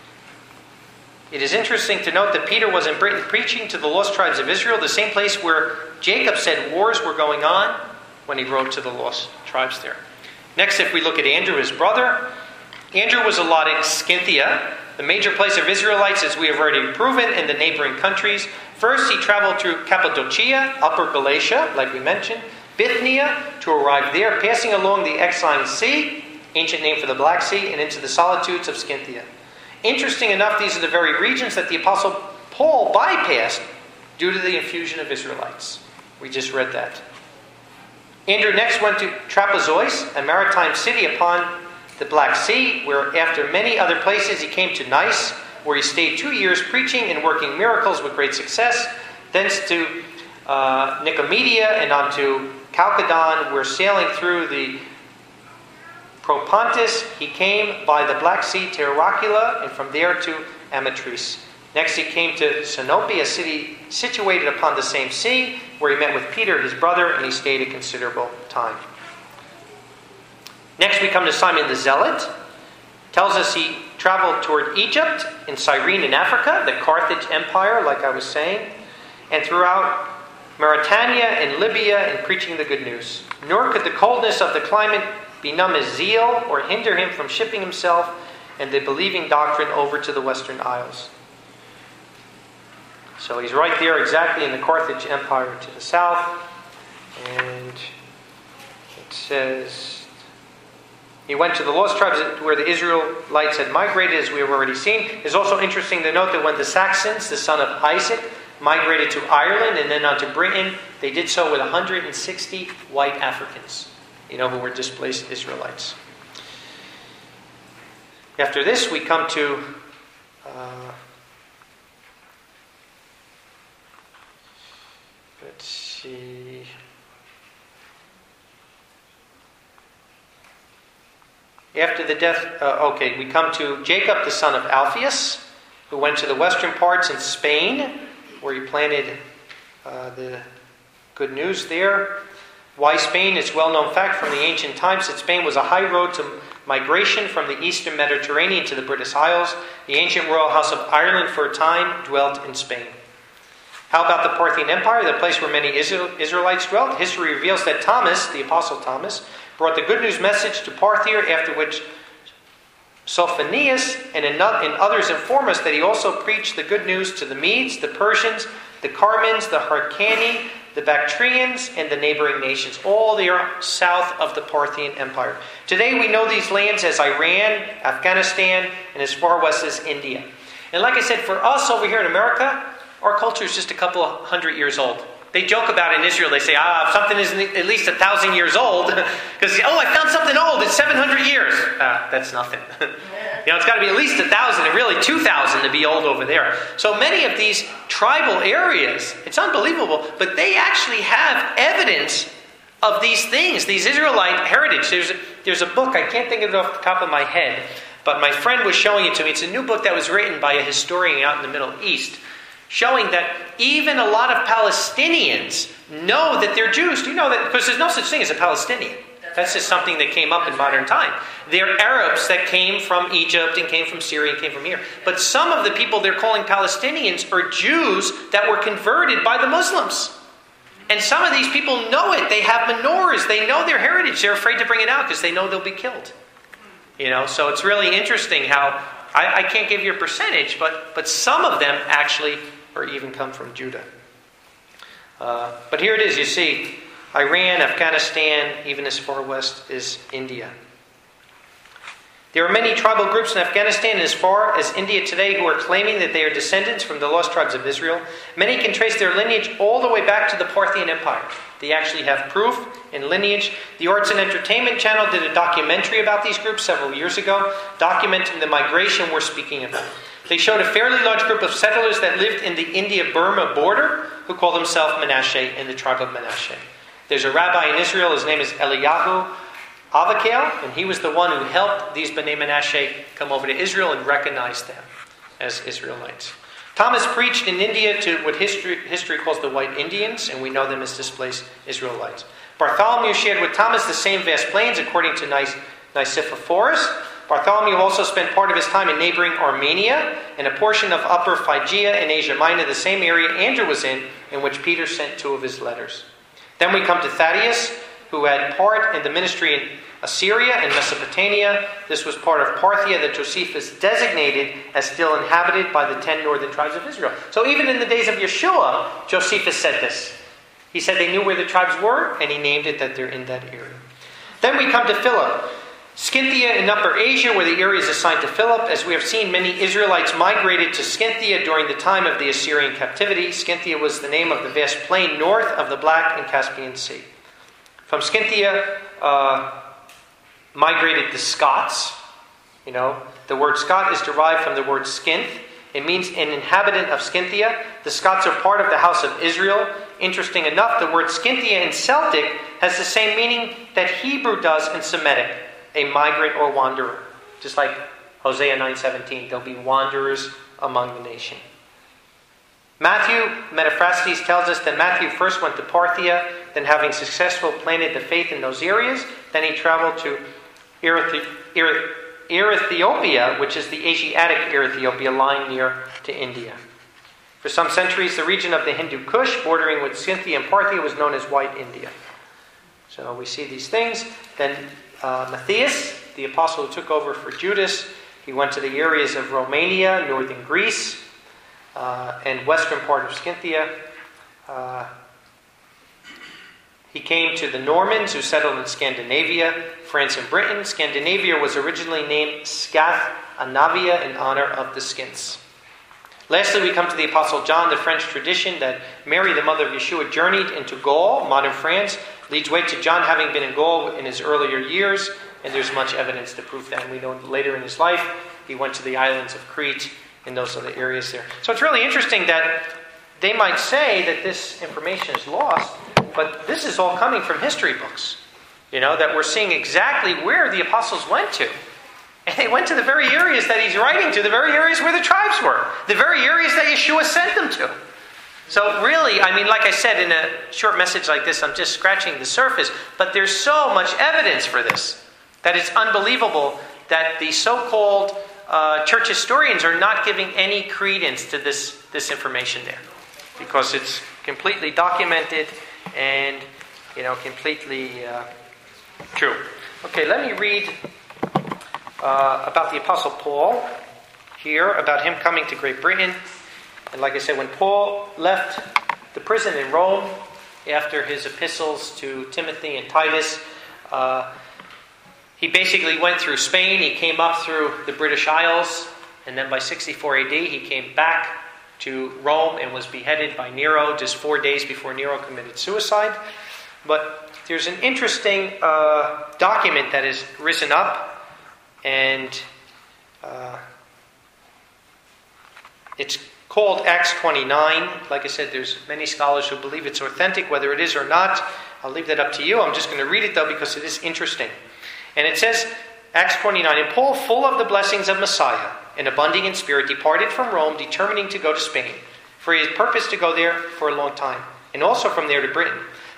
It is interesting to note that Peter was in Britain preaching to the lost tribes of Israel, the same place where Jacob said wars were going on when he wrote to the lost tribes there. Next, if we look at Andrew, his brother, Andrew was allotted Scythia, the major place of Israelites, as we have already proven, in the neighboring countries. First, he traveled through Cappadocia, Upper Galatia, like we mentioned, Bithynia, to arrive there, passing along the Euxine Sea, ancient name for the Black Sea, and into the solitudes of Scythia. Interesting enough, these are the very regions that the Apostle Paul bypassed due to the infusion of Israelites. We just read that. Andrew next went to Trapezois, a maritime city upon the Black Sea, where after many other places he came to Nice, where he stayed 2 years preaching and working miracles with great success. Thence to Nicomedia and on to Chalcedon, where sailing through the Propontis, he came by the Black Sea to Heracula, and from there to Amatrice. Next he came to Sinope, a city situated upon the same sea, where he met with Peter, his brother, and he stayed a considerable time. Next we come to Simon the Zealot. Tells us he traveled toward Egypt, in Cyrene in Africa, the Carthage Empire, like I was saying, and throughout Mauritania and Libya in preaching the good news. Nor could the coldness of the climate benumb his zeal or hinder him from shipping himself and the believing doctrine over to the Western Isles. So he's right there exactly in the Carthage Empire to the south. And it says, he went to the lost tribes where the Israelites had migrated, as we have already seen. It's also interesting to note that when the Saxons, the son of Isaac, migrated to Ireland and then on to Britain, they did so with 160 white Africans, who were displaced Israelites. After this, we come to let's see. After the death, we come to Jacob, the son of Alphaeus, who went to the western parts in Spain, where he planted the good news there. Why Spain? It's a well-known fact from the ancient times that Spain was a high road to migration from the eastern Mediterranean to the British Isles. The ancient royal house of Ireland for a time dwelt in Spain. How about the Parthian Empire, the place where many Israelites dwelt? History reveals that Thomas, the Apostle Thomas, brought the good news message to Parthia, after which Sophonius and others inform us that he also preached the good news to the Medes, the Persians, the Carmens, the Hyrcani, the Bactrians, and the neighboring nations, all there south of the Parthian Empire. Today we know these lands as Iran, Afghanistan, and as far west as India. And like I said, for us over here in America, our culture is just a couple of 100 years old. They joke about it in Israel. They say, if something is at least 1,000 years old, because, I found something old. It's 700 years. That's nothing. It's got to be at least 1,000 and really 2,000 to be old over there. So many of these tribal areas, it's unbelievable, but they actually have evidence of these things, these Israelite heritage. There's a book, I can't think of it off the top of my head, but my friend was showing it to me. It's a new book that was written by a historian out in the Middle East, showing that even a lot of Palestinians know that they're Jews. Do you know that? Because there's no such thing as a Palestinian. That's just something that came up in modern time. They're Arabs that came from Egypt and came from Syria and came from here. But some of the people they're calling Palestinians are Jews that were converted by the Muslims. And some of these people know it. They have menorahs. They know their heritage. They're afraid to bring it out because they know they'll be killed. So it's really interesting how, I can't give you a percentage, but some of them actually or even come from Judah. But here it is, you see, Iran, Afghanistan, even as far west is India. There are many tribal groups in Afghanistan and as far as India today who are claiming that they are descendants from the lost tribes of Israel. Many can trace their lineage all the way back to the Parthian Empire. They actually have proof in lineage. The Arts and Entertainment Channel did a documentary about these groups several years ago, documenting the migration we're speaking about. They showed a fairly large group of settlers that lived in the India-Burma border who call themselves Menashe in the tribe of Menashe. There's a rabbi in Israel, his name is Eliyahu Avakel, and he was the one who helped these Bnei Menashe come over to Israel and recognize them as Israelites. Thomas preached in India to what history calls the White Indians, and we know them as displaced Israelites. Bartholomew shared with Thomas the same vast plains, according to Nicephorus. Bartholomew also spent part of his time in neighboring Armenia and a portion of Upper Phrygia in Asia Minor, the same area Andrew was in which Peter sent 2 of his letters. Then we come to Thaddeus, who had part in the ministry in Assyria and Mesopotamia. This was part of Parthia that Josephus designated as still inhabited by the 10 northern tribes of Israel. So even in the days of Yeshua, Josephus said this. He said they knew where the tribes were, and he named it that they're in that area. Then we come to Philip. Scythia in Upper Asia, where the area is assigned to Philip. As we have seen, many Israelites migrated to Scythia during the time of the Assyrian captivity. Scythia was the name of the vast plain north of the Black and Caspian Sea. From Scythia migrated the Scots. The word Scot is derived from the word Scyth. It means an inhabitant of Scythia. The Scots are part of the house of Israel. Interesting enough, the word Scythia in Celtic has the same meaning that Hebrew does in Semitic, a migrant or wanderer. Just like Hosea 9:17, there'll be wanderers among the nation. Matthew, Metaphrastes tells us that Matthew first went to Parthia, then having successfully planted the faith in those areas, then he traveled to Erithiopia, which is the Asiatic Erithiopia lying near to India. For some centuries, the region of the Hindu Kush, bordering with Scythia and Parthia, was known as White India. So we see these things. Then Matthias, the apostle who took over for Judas, he went to the areas of Romania, northern Greece, and western part of Scythia. He came to the Normans who settled in Scandinavia, France and Britain. Scandinavia was originally named Scath-Anavia in honor of the Scyths. Lastly, we come to the Apostle John. The French tradition that Mary, the mother of Yeshua, journeyed into Gaul, modern France, leads way to John having been in Gaul in his earlier years, and there's much evidence to prove that. And we know later in his life, he went to the islands of Crete and those other areas there. So it's really interesting that they might say that this information is lost, but this is all coming from history books. That we're seeing exactly where the apostles went to. And they went to the very areas that he's writing to, the very areas where the tribes were, the very areas that Yeshua sent them to. So really, like I said, in a short message like this, I'm just scratching the surface, but there's so much evidence for this that it's unbelievable that the so-called church historians are not giving any credence to this information there, because it's completely documented and completely true. Okay, let me read about the Apostle Paul here, about him coming to Great Britain. And like I said, when Paul left the prison in Rome after his epistles to Timothy and Titus, he basically went through Spain. He came up through the British Isles, and then by 64 AD he came back to Rome and was beheaded by Nero just 4 days before Nero committed suicide. But there's an interesting document that has risen up, and it's called Acts 29. Like I said, there's many scholars who believe it's authentic. Whether it is or not, I'll leave that up to you. I'm just going to read it, though, because it is interesting. And it says, Acts 29, and Paul, full of the blessings of Messiah, and abounding in spirit, departed from Rome, determining to go to Spain, for he had purposed to go there for a long time, and also from there to Britain.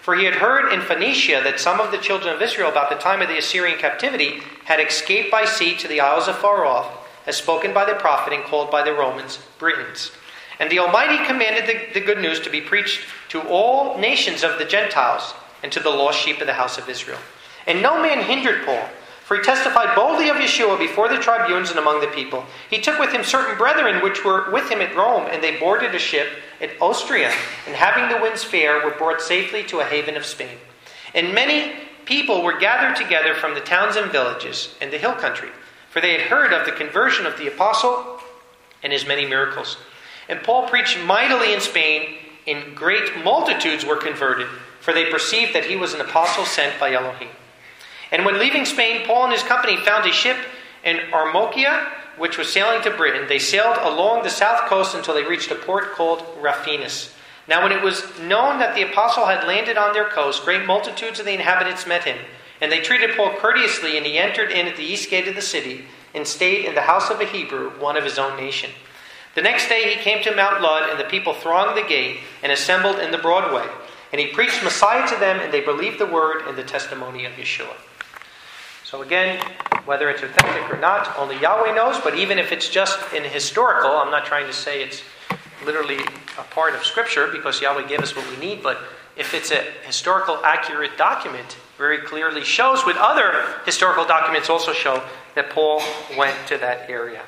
For he had heard in Phoenicia that some of the children of Israel about the time of the Assyrian captivity had escaped by sea to the isles afar off, as spoken by the prophet and called by the Romans Britons. And the Almighty commanded the good news to be preached to all nations of the Gentiles and to the lost sheep of the house of Israel. And no man hindered Paul, for he testified boldly of Yeshua before the tribunes and among the people. He took with him certain brethren which were with him at Rome, and they boarded a ship at Ostria, and having the winds fair, were brought safely to a haven of Spain. And many people were gathered together from the towns and villages and the hill country, for they had heard of the conversion of the apostle and his many miracles. And Paul preached mightily in Spain, and great multitudes were converted, for they perceived that he was an apostle sent by Elohim. And when leaving Spain, Paul and his company found a ship in Armokia, which was sailing to Britain. They sailed along the south coast until they reached a port called Raphanus. Now when it was known that the apostle had landed on their coast, great multitudes of the inhabitants met him. And they treated Paul courteously, and he entered in at the east gate of the city, and stayed in the house of a Hebrew, one of his own nation. The next day he came to Mount Lud, and the people thronged the gate and assembled in the broad way. And he preached Messiah to them, and they believed the word and the testimony of Yeshua. So again, whether it's authentic or not, only Yahweh knows. But even if it's just in historical, I'm not trying to say it's literally a part of Scripture, because Yahweh gave us what we need. But if it's a historical accurate document, very clearly shows, with other historical documents also show, that Paul went to that area.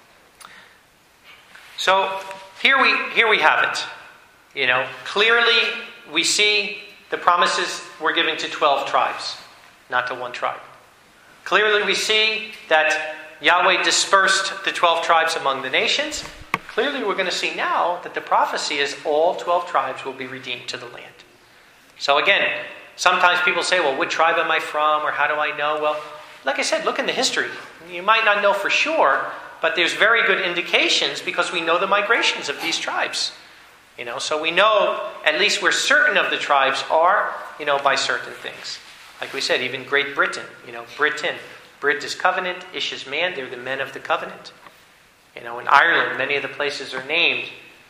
So here we have it. Clearly we see the promises were given to 12 tribes, not to one tribe. Clearly we see that Yahweh dispersed the 12 tribes among the nations. Clearly we're going to see now that the prophecy is all 12 tribes will be redeemed to the land. So again, sometimes people say, well, what tribe am I from, or how do I know? Well, like I said, look in the history. You might not know for sure, but there's very good indications because we know the migrations of these tribes. So we know, at least we're certain of the tribes are, by certain things. Like we said, even Great Britain, Britain. Brit is covenant, Ish is man, they're the men of the covenant. In Ireland, many of the places are named,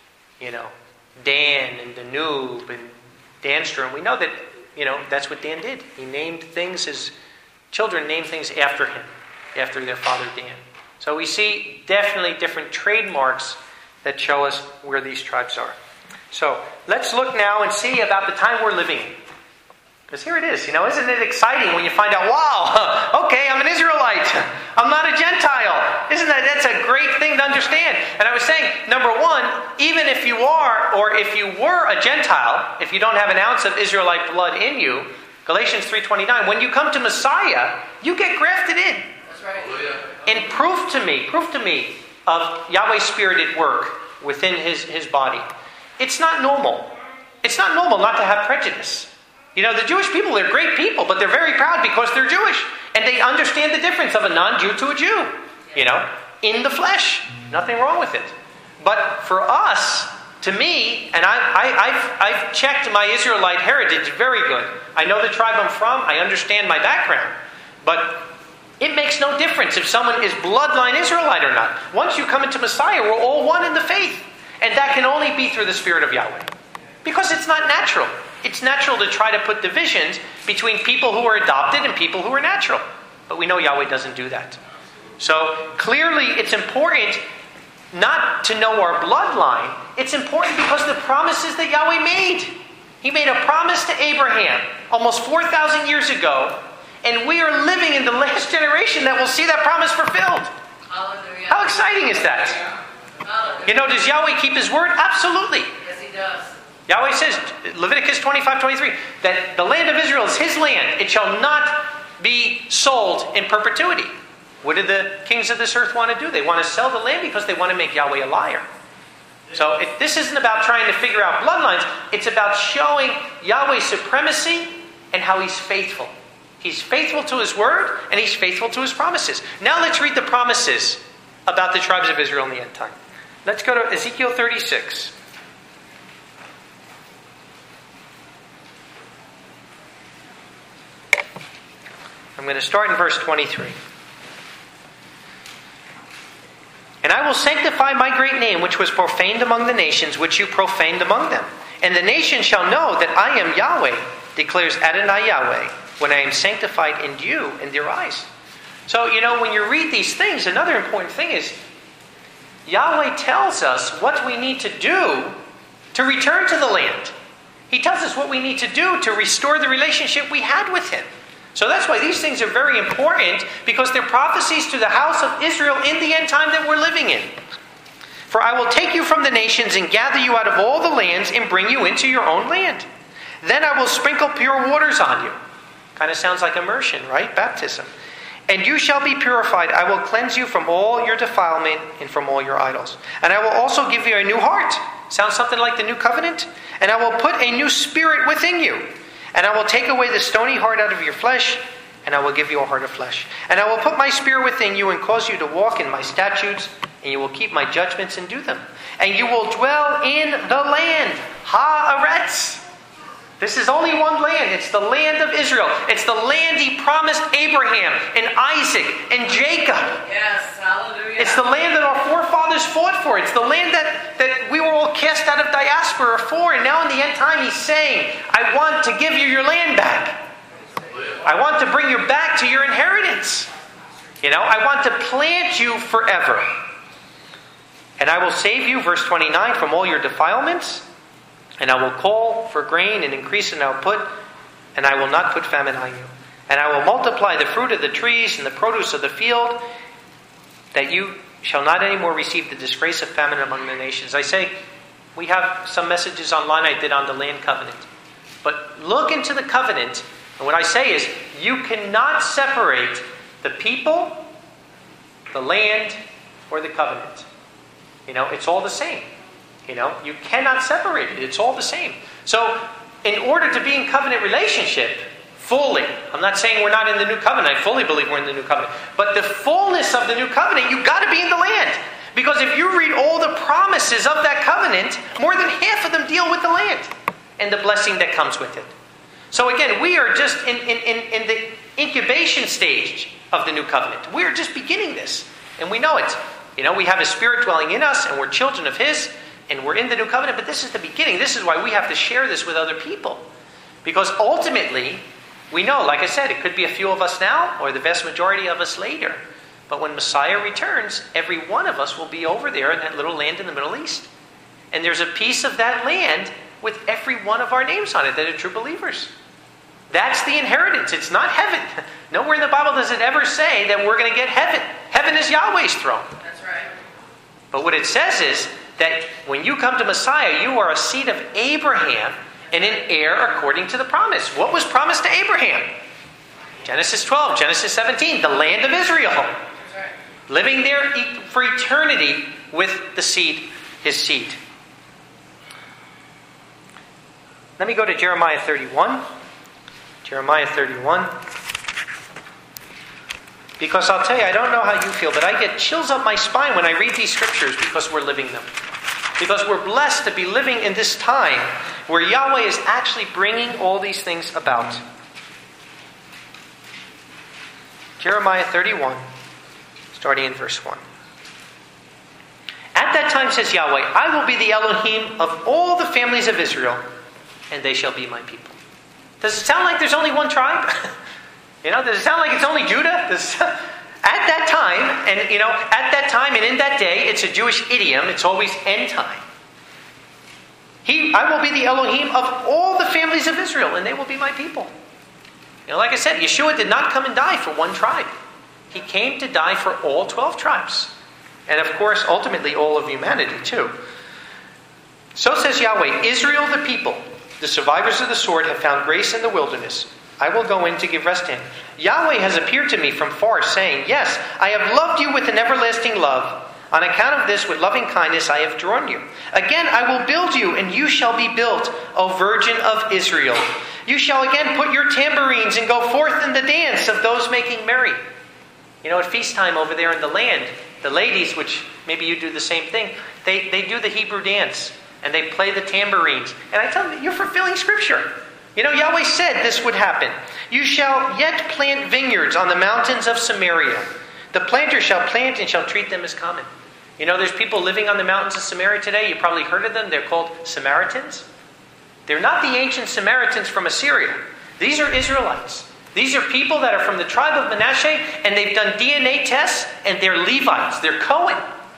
Dan and Danube and Danstrom. We know that, that's what Dan did. He named things, his children named things after him, after their father Dan. So we see definitely different trademarks that show us where these tribes are. So let's look now and see about the time we're living in. Because here it is, isn't it exciting when you find out, wow, okay, I'm an Israelite. I'm not a Gentile. That's a great thing to understand. And I was saying, number one, even if you are, or if you were a Gentile, if you don't have an ounce of Israelite blood in you, Galatians 3:29, when you come to Messiah, you get grafted in. That's right. And proof to me of Yahweh's Spirit at work within his body. It's not normal. It's not normal not to have prejudice. The Jewish people, they're great people, but they're very proud because they're Jewish. And they understand the difference of a non-Jew to a Jew. In the flesh. Nothing wrong with it. But for us, to me, and I've checked my Israelite heritage very good. I know the tribe I'm from. I understand my background. But it makes no difference if someone is bloodline Israelite or not. Once you come into Messiah, we're all one in the faith. And that can only be through the Spirit of Yahweh. Because it's not natural. It's natural to try to put divisions between people who are adopted and people who are natural. But we know Yahweh doesn't do that. So clearly it's important not to know our bloodline. It's important because the promises that Yahweh made. He made a promise to Abraham almost 4,000 years ago. And we are living in the last generation that will see that promise fulfilled. Hallelujah. How exciting is that? Hallelujah. Does Yahweh keep his word? Absolutely. Yes, he does. Yahweh says, Leviticus 25:23, that the land of Israel is his land. It shall not be sold in perpetuity. What did the kings of this earth want to do? They want to sell the land because they want to make Yahweh a liar. So this isn't about trying to figure out bloodlines. It's about showing Yahweh's supremacy and how he's faithful. He's faithful to his word and he's faithful to his promises. Now let's read the promises about the tribes of Israel in the end time. Let's go to Ezekiel 36. I'm going to start in verse 23. And I will sanctify my great name, which was profaned among the nations, which you profaned among them. And the nations shall know that I am Yahweh, declares Adonai Yahweh, when I am sanctified in you in their eyes. So, when you read these things, another important thing is Yahweh tells us what we need to do to return to the land. He tells us what we need to do to restore the relationship we had with Him. So that's why these things are very important, because they're prophecies to the house of Israel in the end time that we're living in. For I will take you from the nations and gather you out of all the lands and bring you into your own land. Then I will sprinkle pure waters on you. Kind of sounds like immersion, right? Baptism. And you shall be purified. I will cleanse you from all your defilement and from all your idols. And I will also give you a new heart. Sounds something like the new covenant. And I will put a new spirit within you. And I will take away the stony heart out of your flesh, and I will give you a heart of flesh. And I will put my spirit within you and cause you to walk in my statutes, and you will keep my judgments and do them. And you will dwell in the land. Haaretz. This is only one land. It's the land of Israel. It's the land He promised Abraham and Isaac and Jacob. Yes, hallelujah. It's the land that our forefathers fought for. It's the land that we were all cast out of diaspora for. And now in the end time, He's saying, I want to give you your land back. I want to bring you back to your inheritance. I want to plant you forever. And I will save you, verse 29, from all your defilements. And I will call for grain and increase in output, and I will not put famine on you. And I will multiply the fruit of the trees and the produce of the field, that you shall not anymore receive the disgrace of famine among the nations. I say, we have some messages online I did on the land covenant. But look into the covenant, and what I say is, you cannot separate the people, the land, or the covenant. It's all the same. You cannot separate it. It's all the same. So, in order to be in covenant relationship, fully, I'm not saying we're not in the new covenant. I fully believe we're in the new covenant. But the fullness of the new covenant, you've got to be in the land. Because if you read all the promises of that covenant, more than half of them deal with the land and the blessing that comes with it. So again, we are just in the incubation stage of the new covenant. We are just beginning this. And we know it. We have His Spirit dwelling in us, and we're children of His. And we're in the new covenant, but this is the beginning. This is why we have to share this with other people. Because ultimately, we know, like I said, it could be a few of us now, or the vast majority of us later. But when Messiah returns, every one of us will be over there in that little land in the Middle East. And there's a piece of that land with every one of our names on it that are true believers. That's the inheritance. It's not heaven. Nowhere in the Bible does it ever say that we're going to get heaven. Heaven is Yahweh's throne. That's right. But what it says is that when you come to Messiah, you are a seed of Abraham and an heir according to the promise. What was promised to Abraham? Genesis 12, Genesis 17, the land of Israel. That's right. Living there for eternity with the seed, his seed. Let me go to Jeremiah 31. Jeremiah 31. Because I'll tell you, I don't know how you feel, but I get chills up my spine when I read these scriptures because we're living them. Because we're blessed to be living in this time where Yahweh is actually bringing all these things about. Jeremiah 31, starting in verse 1. At that time, says Yahweh, I will be the Elohim of all the families of Israel, and they shall be my people. Does it sound like there's only one tribe? Does it sound like it's only Judah? At that time, and in that day, it's a Jewish idiom. It's always end time. I will be the Elohim of all the families of Israel, and they will be my people. Like I said, Yeshua did not come and die for one tribe. He came to die for all 12 tribes. And of course, ultimately, all of humanity, too. So says Yahweh, Israel the people, the survivors of the sword, have found grace in the wilderness. I will go in to give rest to him. Yahweh has appeared to me from far, saying, yes, I have loved you with an everlasting love. On account of this, with loving kindness, I have drawn you. Again, I will build you, and you shall be built, O Virgin of Israel. You shall again put your tambourines and go forth in the dance of those making merry. At feast time over there in the land, the ladies, which maybe you do the same thing, they do the Hebrew dance, and they play the tambourines. And I tell them, you're fulfilling Scripture. Yahweh said this would happen. You shall yet plant vineyards on the mountains of Samaria. The planter shall plant and shall treat them as common. There's people living on the mountains of Samaria today. You probably heard of them. They're called Samaritans. They're not the ancient Samaritans from Assyria. These are Israelites. These are people that are from the tribe of Manasseh, and they've done DNA tests, and they're Levites. They're Cohen.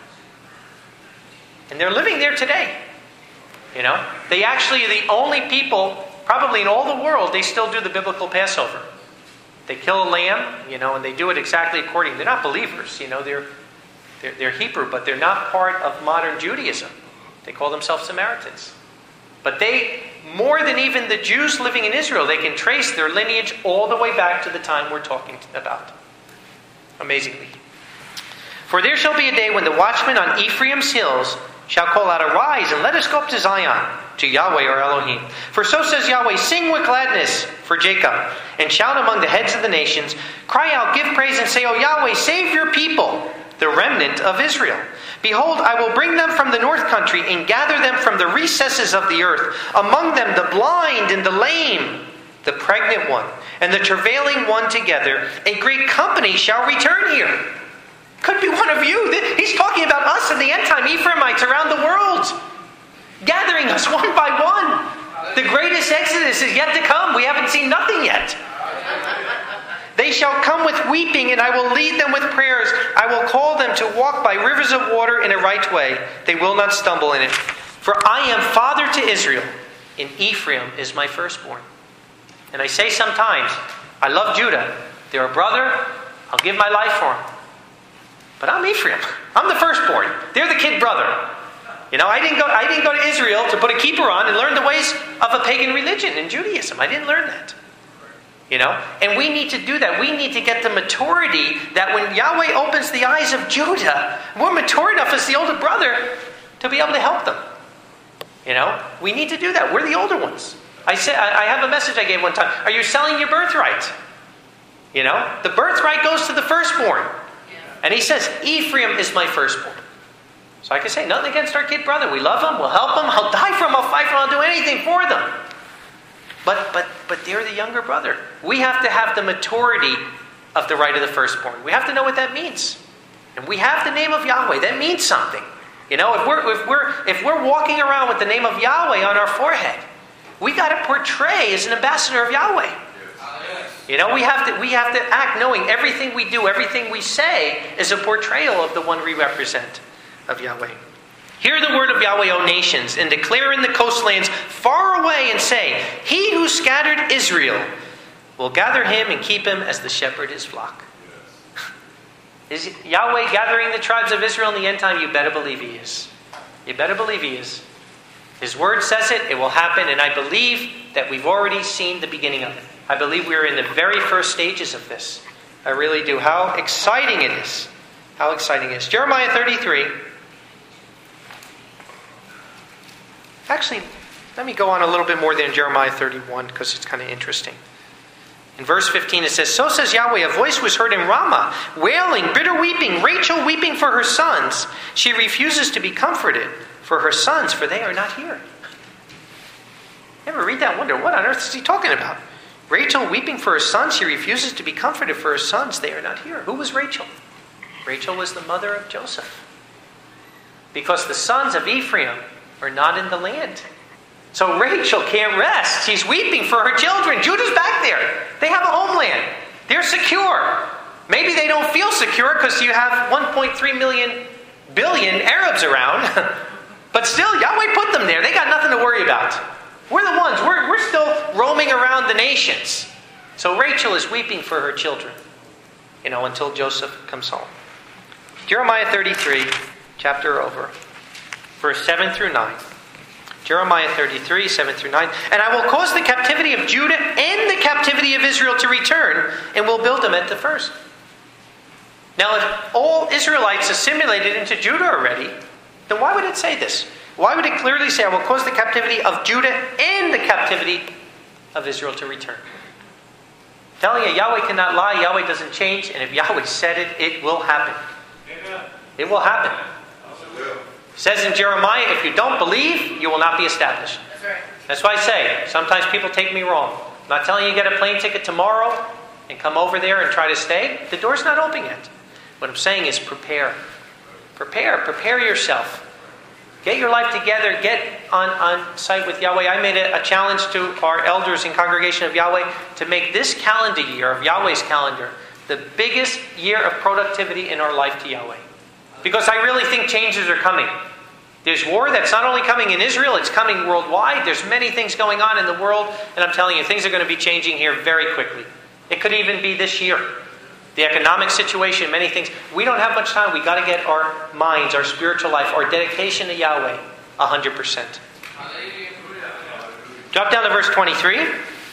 And they're living there today. They actually are the only people, probably in all the world, they still do the biblical Passover. They kill a lamb, and they do it exactly according. They're not believers, they're Hebrew, but they're not part of modern Judaism. They call themselves Samaritans. But they, more than even the Jews living in Israel, they can trace their lineage all the way back to the time we're talking about. Amazingly. For there shall be a day when the watchmen on Ephraim's hills shall call out, Arise, and let us go up to Zion, to Yahweh our Elohim. For so says Yahweh, Sing with gladness for Jacob, and shout among the heads of the nations. Cry out, give praise, and say, O Yahweh, save your people, the remnant of Israel. Behold, I will bring them from the north country, and gather them from the recesses of the earth. Among them the blind and the lame, the pregnant one, and the travailing one together. A great company shall return here. Could be one of you. He's talking about us in the end time, Ephraimites around the world, gathering us one by one. The greatest exodus is yet to come. We haven't seen nothing yet. They shall come with weeping, and I will lead them with prayers. I will call them to walk by rivers of water in a right way. They will not stumble in it. For I am father to Israel, and Ephraim is my firstborn. And I say sometimes, I love Judah. They're a brother. I'll give my life for them. But I'm Ephraim. I'm the firstborn. They're the kid brother. I didn't go to Israel to put a kippah on and learn the ways of a pagan religion in Judaism. I didn't learn that. And we need to do that. We need to get the maturity that when Yahweh opens the eyes of Judah, we're mature enough as the older brother to be able to help them. We need to do that. We're the older ones. I have a message I gave one time. Are you selling your birthright? The birthright goes to the firstborn. And he says, Ephraim is my firstborn. So I can say nothing against our kid brother. We love him. We'll help him. I'll die for him. I'll fight for him. I'll do anything for them. But they're the younger brother. We have to have the maturity of the right of the firstborn. We have to know what that means. And we have the name of Yahweh. That means something. If we're walking around with the name of Yahweh on our forehead, we got to portray as an ambassador of Yahweh. We have to act knowing everything we do, everything we say is a portrayal of the one we represent, of Yahweh. Hear the word of Yahweh, O nations, and declare in the coastlands far away and say, He who scattered Israel will gather him and keep him as the shepherd his flock. Is Yahweh gathering the tribes of Israel in the end time? You better believe He is. You better believe He is. His word says it, it will happen, and I believe that we've already seen the beginning of it. I believe we're in the very first stages of this. I really do. How exciting it is. How exciting it is. Jeremiah 33. Actually, let me go on a little bit more than Jeremiah 31 because it's kind of interesting. In verse 15 it says, So says Yahweh, a voice was heard in Ramah, wailing, bitter weeping, Rachel weeping for her sons. She refuses to be comforted for her sons, for they are not here. You ever read that and wonder, what on earth is he talking about? Rachel weeping for her sons, she refuses to be comforted for her sons, they are not here. Who was Rachel? Rachel was the mother of Joseph. Because the sons of Ephraim are not in the land. So Rachel can't rest. She's weeping for her children. Judah's back there. They have a homeland. They're secure. Maybe they don't feel secure because you have 1.3 billion Arabs around. But still, Yahweh put them there. They got nothing to worry about. We're the ones. We're still roaming around the nations. So Rachel is weeping for her children, until Joseph comes home. Jeremiah 33, chapter over, verse 7 through 9. Jeremiah 33, 7 through 9. And I will cause the captivity of Judah and the captivity of Israel to return, and will build them at the first. Now, if all Israelites assimilated into Judah already, then why would it say this? Why would it clearly say, I will cause the captivity of Judah and the captivity of Israel to return? I'm telling you, Yahweh cannot lie. Yahweh doesn't change. And if Yahweh said it, it will happen. Amen. It will happen. It says in Jeremiah, if you don't believe, you will not be established. That's right. That's why I say, sometimes people take me wrong. I'm not telling you to get a plane ticket tomorrow and come over there and try to stay. The door's not open yet. What I'm saying is prepare. Prepare yourself Get your life together. Get on site with Yahweh. I made a challenge to our elders in Congregation of Yahweh to make this calendar year of Yahweh's calendar the biggest year of productivity in our life to Yahweh. Because I really think changes are coming. There's war that's not only coming in Israel, it's coming worldwide. There's many things going on in the world. And I'm telling you, things are going to be changing here very quickly. It could even be this year. The economic situation, many things. We don't have much time. We've got to get our minds, our spiritual life, our dedication to Yahweh 100%. Drop down to verse 23.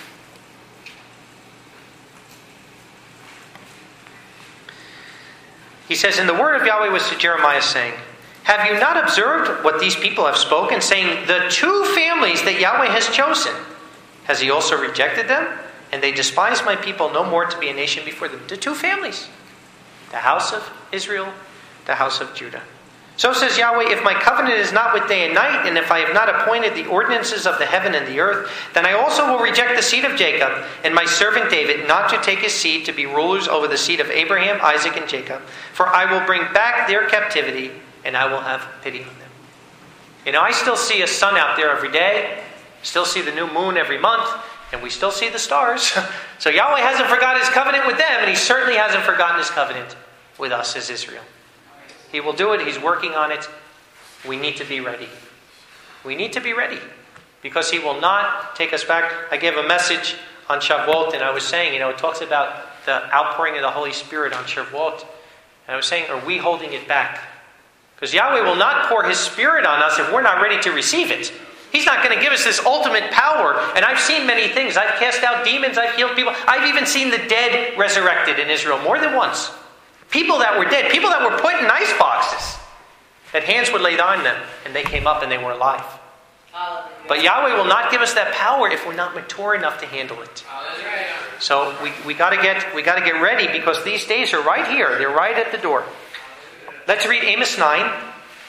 He says, "And the word of Yahweh was to Jeremiah, saying, Have you not observed what these people have spoken, saying, the two families that Yahweh has chosen? Has he also rejected them? And they despise my people no more to be a nation before them." The two families. The house of Israel, the house of Judah. "So says Yahweh, if my covenant is not with day and night, and if I have not appointed the ordinances of the heaven and the earth, then I also will reject the seed of Jacob and my servant David, not to take his seed to be rulers over the seed of Abraham, Isaac, and Jacob. For I will bring back their captivity, and I will have pity on them." You know, I still see a sun out there every day, still see the new moon every month, and we still see the stars. So Yahweh hasn't forgotten his covenant with them, and he certainly hasn't forgotten his covenant with us as Israel. He will do it. He's working on it. We need to be ready. We need to be ready, because he will not take us back. I gave a message on Shavuot, and I was saying, it talks about the outpouring of the Holy Spirit on Shavuot. And I was saying, are we holding it back? Because Yahweh will not pour his Spirit on us if we're not ready to receive it. He's not going to give us this ultimate power. And I've seen many things. I've cast out demons. I've healed people. I've even seen the dead resurrected in Israel more than once. People that were dead. People that were put in ice boxes. That hands would lay on them. And they came up and they were alive. Hallelujah. But Yahweh will not give us that power if we're not mature enough to handle it. Hallelujah. So we got to get ready, because these days are right here. They're right at the door. Let's read Amos 9.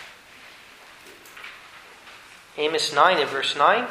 Amos 9 and verse 9.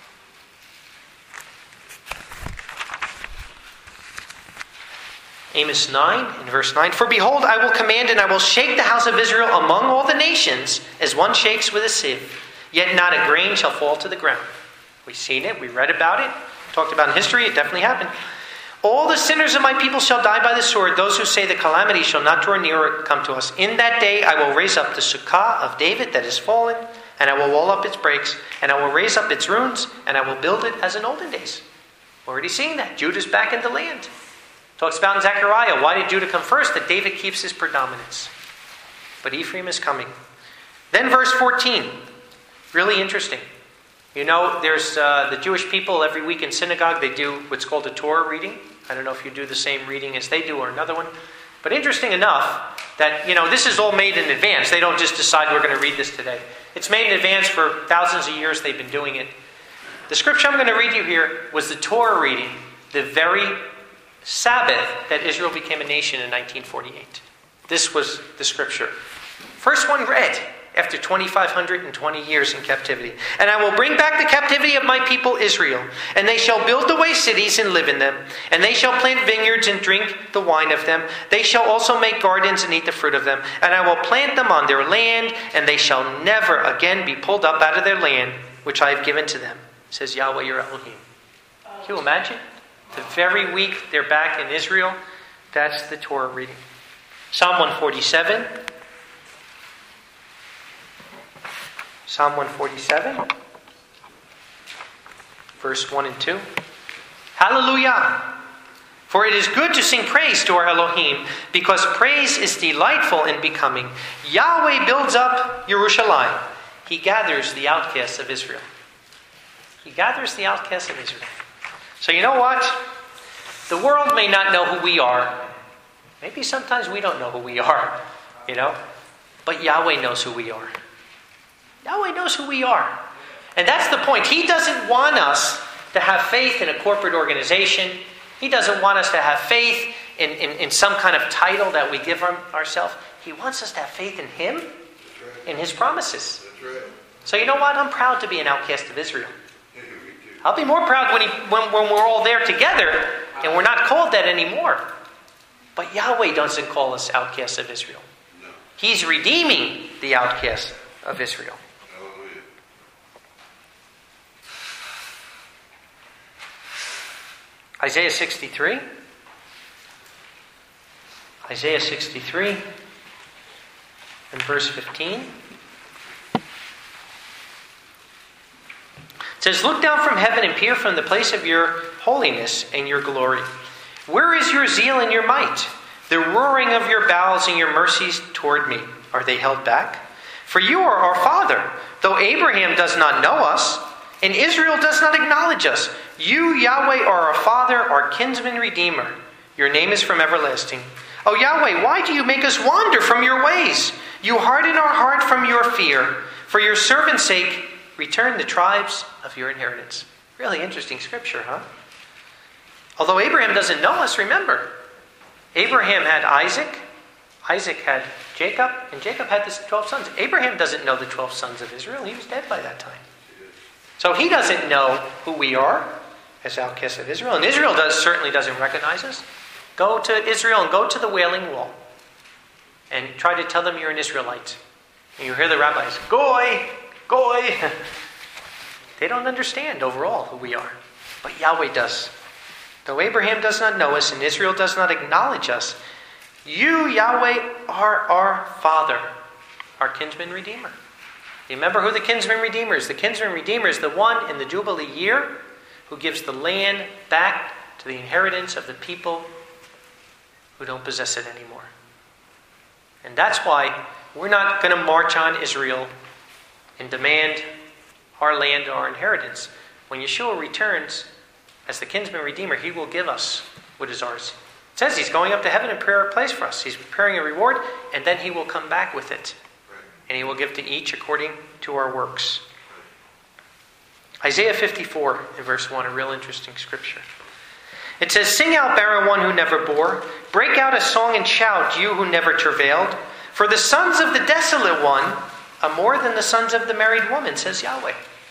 Amos 9 and verse 9. "For behold, I will command and I will shake the house of Israel among all the nations, as one shakes with a sieve. Yet not a grain shall fall to the ground." We've seen it. We read about it. Talked about in history. It definitely happened. "All the sinners of my people shall die by the sword. Those who say the calamity shall not draw near or come to us. In that day I will raise up the sukkah of David that is fallen, and I will wall up its breaks, and I will raise up its ruins, and I will build it as in olden days." We're already seeing that. Judah's back in the land. Talks about in Zechariah, why did Judah come first? That David keeps his predominance. But Ephraim is coming. Then verse 14. Really interesting. There's the Jewish people every week in synagogue, they do what's called a Torah reading. I don't know if you do the same reading as they do or another one. But interesting enough that, this is all made in advance. They don't just decide we're going to read this today. It's made in advance for thousands of years. They've been doing it. The scripture I'm going to read you here was the Torah reading, the very Sabbath that Israel became a nation in 1948. This was the scripture. First one read after 2,520 years in captivity. "And I will bring back the captivity of my people Israel, and they shall build away cities and live in them, and they shall plant vineyards and drink the wine of them. They shall also make gardens and eat the fruit of them, and I will plant them on their land, and they shall never again be pulled up out of their land, which I have given to them," says Yahweh your Elohim. Can you imagine? The very week they're back in Israel, that's the Torah reading. Psalm 147. Psalm 147, verse 1 and 2. "Hallelujah! For it is good to sing praise to our Elohim, because praise is delightful and becoming. Yahweh builds up Yerushalayim. He gathers the outcasts of Israel." He gathers the outcasts of Israel. So you know what? The world may not know who we are. Maybe sometimes we don't know who we are, But Yahweh knows who we are. Yahweh knows who we are. And that's the point. He doesn't want us to have faith in a corporate organization. He doesn't want us to have faith in some kind of title that we give ourselves. He wants us to have faith in Him, in His promises. So you know what? I'm proud to be an outcast of Israel. I'll be more proud when we're all there together and we're not called that anymore. But Yahweh doesn't call us outcasts of Israel. He's redeeming the outcasts of Israel. Isaiah 63. Isaiah 63 and verse 15. It says, "Look down from heaven and peer from the place of your holiness and your glory. Where is your zeal and your might? The roaring of your bowels and your mercies toward me. Are they held back? For you are our Father, though Abraham does not know us, and Israel does not acknowledge us. You, Yahweh, are our Father, our kinsman redeemer. Your name is from everlasting. O Yahweh, why do you make us wander from your ways? You harden our heart from your fear. For your servant's sake, return the tribes of your inheritance." Really interesting scripture, huh? Although Abraham doesn't know us, remember, Abraham had Isaac, Isaac had Jacob, and Jacob had the 12 sons. Abraham doesn't know the 12 sons of Israel. He was dead by that time. So he doesn't know who we are as outcasts of Israel. And Israel certainly doesn't recognize us. Go to Israel and go to the Wailing Wall and try to tell them you're an Israelite. And you hear the rabbis, "Goy, goy." They don't understand overall who we are. But Yahweh does. Though Abraham does not know us and Israel does not acknowledge us, you, Yahweh, are our Father, our kinsman redeemer. You remember who the kinsman redeemer is? The kinsman redeemer is the one in the Jubilee year who gives the land back to the inheritance of the people who don't possess it anymore. And that's why we're not going to march on Israel and demand our land, our inheritance. When Yeshua returns as the kinsman redeemer, he will give us what is ours. It says he's going up to heaven and prepare a place for us. He's preparing a reward, and then he will come back with it. And he will give to each according to our works. Isaiah 54 in verse 1, a real interesting scripture. It says, "Sing out, barren one who never bore. Break out a song and shout, you who never travailed. For the sons of the desolate one are more than the sons of the married woman," says Yahweh.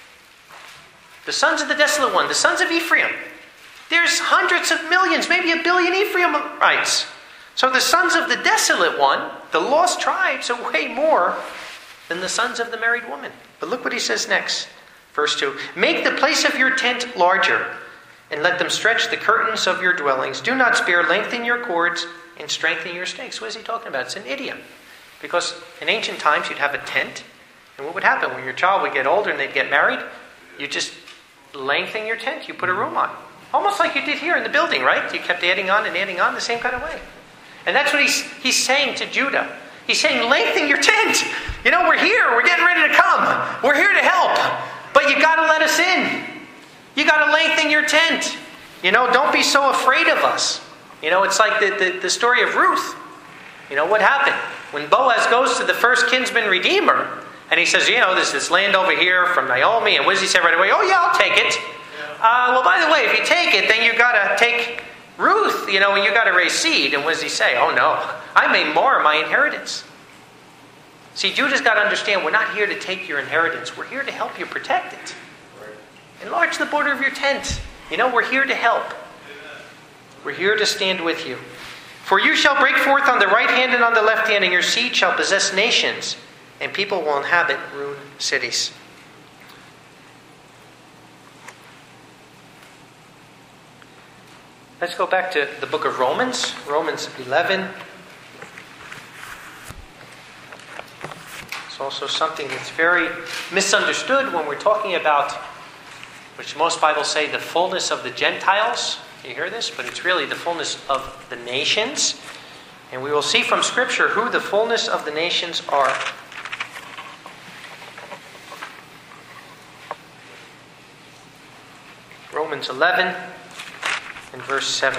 The sons of the desolate one, the sons of Ephraim. There's hundreds of millions, maybe 1 billion Ephraimites. So the sons of the desolate one, the lost tribes, are way more than the sons of the married woman. But look what he says next. Verse 2. "Make the place of your tent larger, and let them stretch the curtains of your dwellings. Do not spare, lengthen your cords, and strengthen your stakes." What is he talking about? It's an idiom. Because in ancient times, you'd have a tent. And what would happen when your child would get older and they'd get married? You just lengthen your tent. You put a room on. Almost like you did here in the building, right? You kept adding on the same kind of way. And that's what he's saying to Judah. He's saying, lengthen your tent. You know, we're here. We're getting ready to come. We're here to help. But you got to let us in. You got to lengthen your tent. You know, don't be so afraid of us. You know, it's like the story of Ruth. You know, what happened? When Boaz goes to the first kinsman redeemer, and he says, you know, there's this land over here from Naomi, and what does he say right away? "Oh, yeah, I'll take it." Well, by the way, if you take it, then you got to take Ruth, you know, and you got to raise seed. And what does he say? "Oh, no, I may mar my inheritance." See, Judah's got to understand, we're not here to take your inheritance. We're here to help you protect it. Enlarge the border of your tent. You know, we're here to help. We're here to stand with you. "For you shall break forth on the right hand and on the left hand, and your seed shall possess nations, and people will inhabit ruined cities." Let's go back to the book of Romans, Romans 11. It's also something that's very misunderstood when we're talking about, which most Bibles say, the fullness of the Gentiles. You hear this? But it's really the fullness of the nations. And we will see from Scripture who the fullness of the nations are. Romans 11 and verse 7.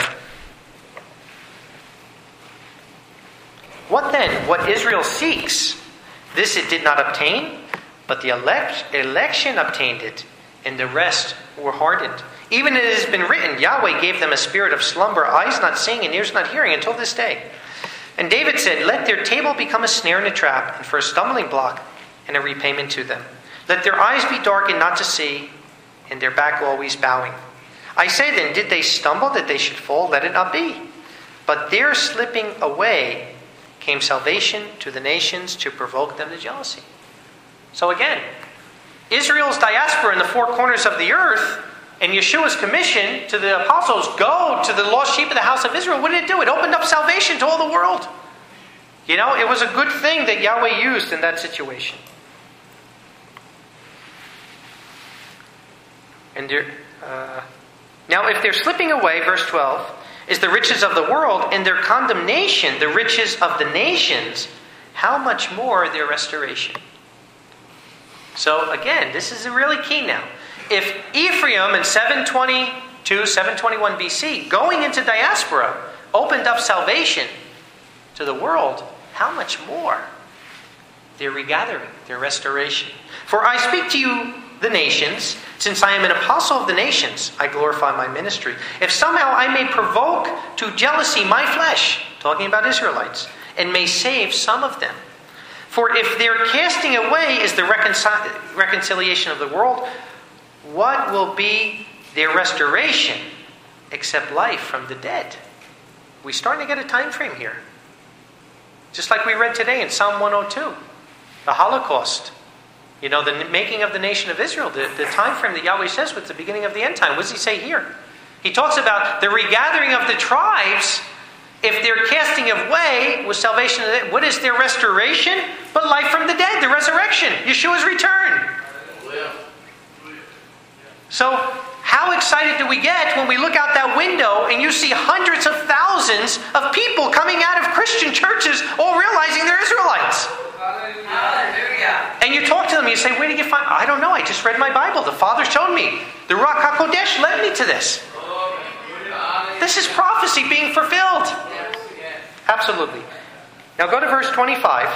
"What then? What Israel seeks, this it did not obtain, but the election obtained it, and the rest were hardened. Even it has been written, Yahweh gave them a spirit of slumber, eyes not seeing and ears not hearing until this day. And David said, let their table become a snare and a trap, and for a stumbling block and a repayment to them. Let their eyes be darkened not to see, and their back always bowing. I say then, did they stumble that they should fall? Let it not be. But their slipping away came salvation to the nations to provoke them to jealousy." So again, Israel's diaspora in the four corners of the earth And Yeshua's commission to the apostles, go to the lost sheep of the house of Israel, what did it do? It opened up salvation to all the world. You know, it was a good thing that Yahweh used in that situation. And now if they're slipping away, verse 12, is the riches of the world, and their condemnation, the riches of the nations, how much more their restoration? So again, this is really key now. If Ephraim in 722, 721 BC, going into diaspora, opened up salvation to the world, how much more their regathering, their restoration? For I speak to you, the nations, since I am an apostle of the nations, I glorify my ministry. If somehow I may provoke to jealousy my flesh, talking about Israelites, and may save some of them. For if their casting away is the reconciliation of the world, what will be their restoration except life from the dead? We're starting to get a time frame here. Just like we read today in Psalm 102, the Holocaust. You know, the making of the nation of Israel, the time frame that Yahweh says was the beginning of the end time. What does he say here? He talks about the regathering of the tribes. If their casting away was salvation, what is their restoration? But life from the dead, the resurrection, Yeshua's return. So, how excited do we get when we look out that window and you see hundreds of thousands of people coming out of Christian churches all realizing they're Israelites? Hallelujah. And you talk to them, you say, where did you find? I don't know, I just read my Bible. The Father showed me. The Ruach HaKodesh led me to this. This is prophecy being fulfilled. Absolutely. Now go to verse 25.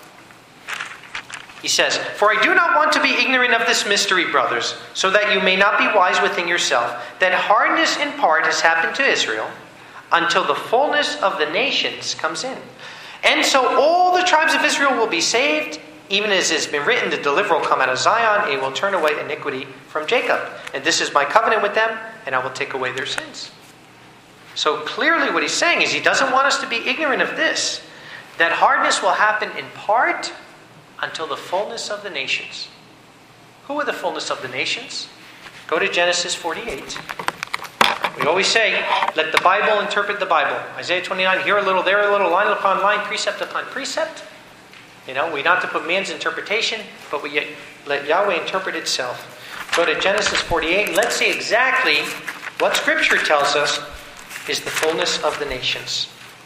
He says, for I do not want to be ignorant of this mystery, brothers, so that you may not be wise within yourself, that hardness in part has happened to Israel, until the fullness of the nations comes in. And so all the tribes of Israel will be saved, even as it has been written, the deliverer will come out of Zion, and he will turn away iniquity from Jacob. And this is my covenant with them, and I will take away their sins. So clearly what he's saying is he doesn't want us to be ignorant of this, that hardness will happen in part until the fullness of the nations. Who are the fullness of the nations? Go to Genesis 48. We always say, let the Bible interpret the Bible. Isaiah 29, here a little, there a little, line upon line, precept upon precept. You know, we not to put man's interpretation, but we let Yahweh interpret itself. Go to Genesis 48, and let's see exactly what Scripture tells us is the fullness of the nations.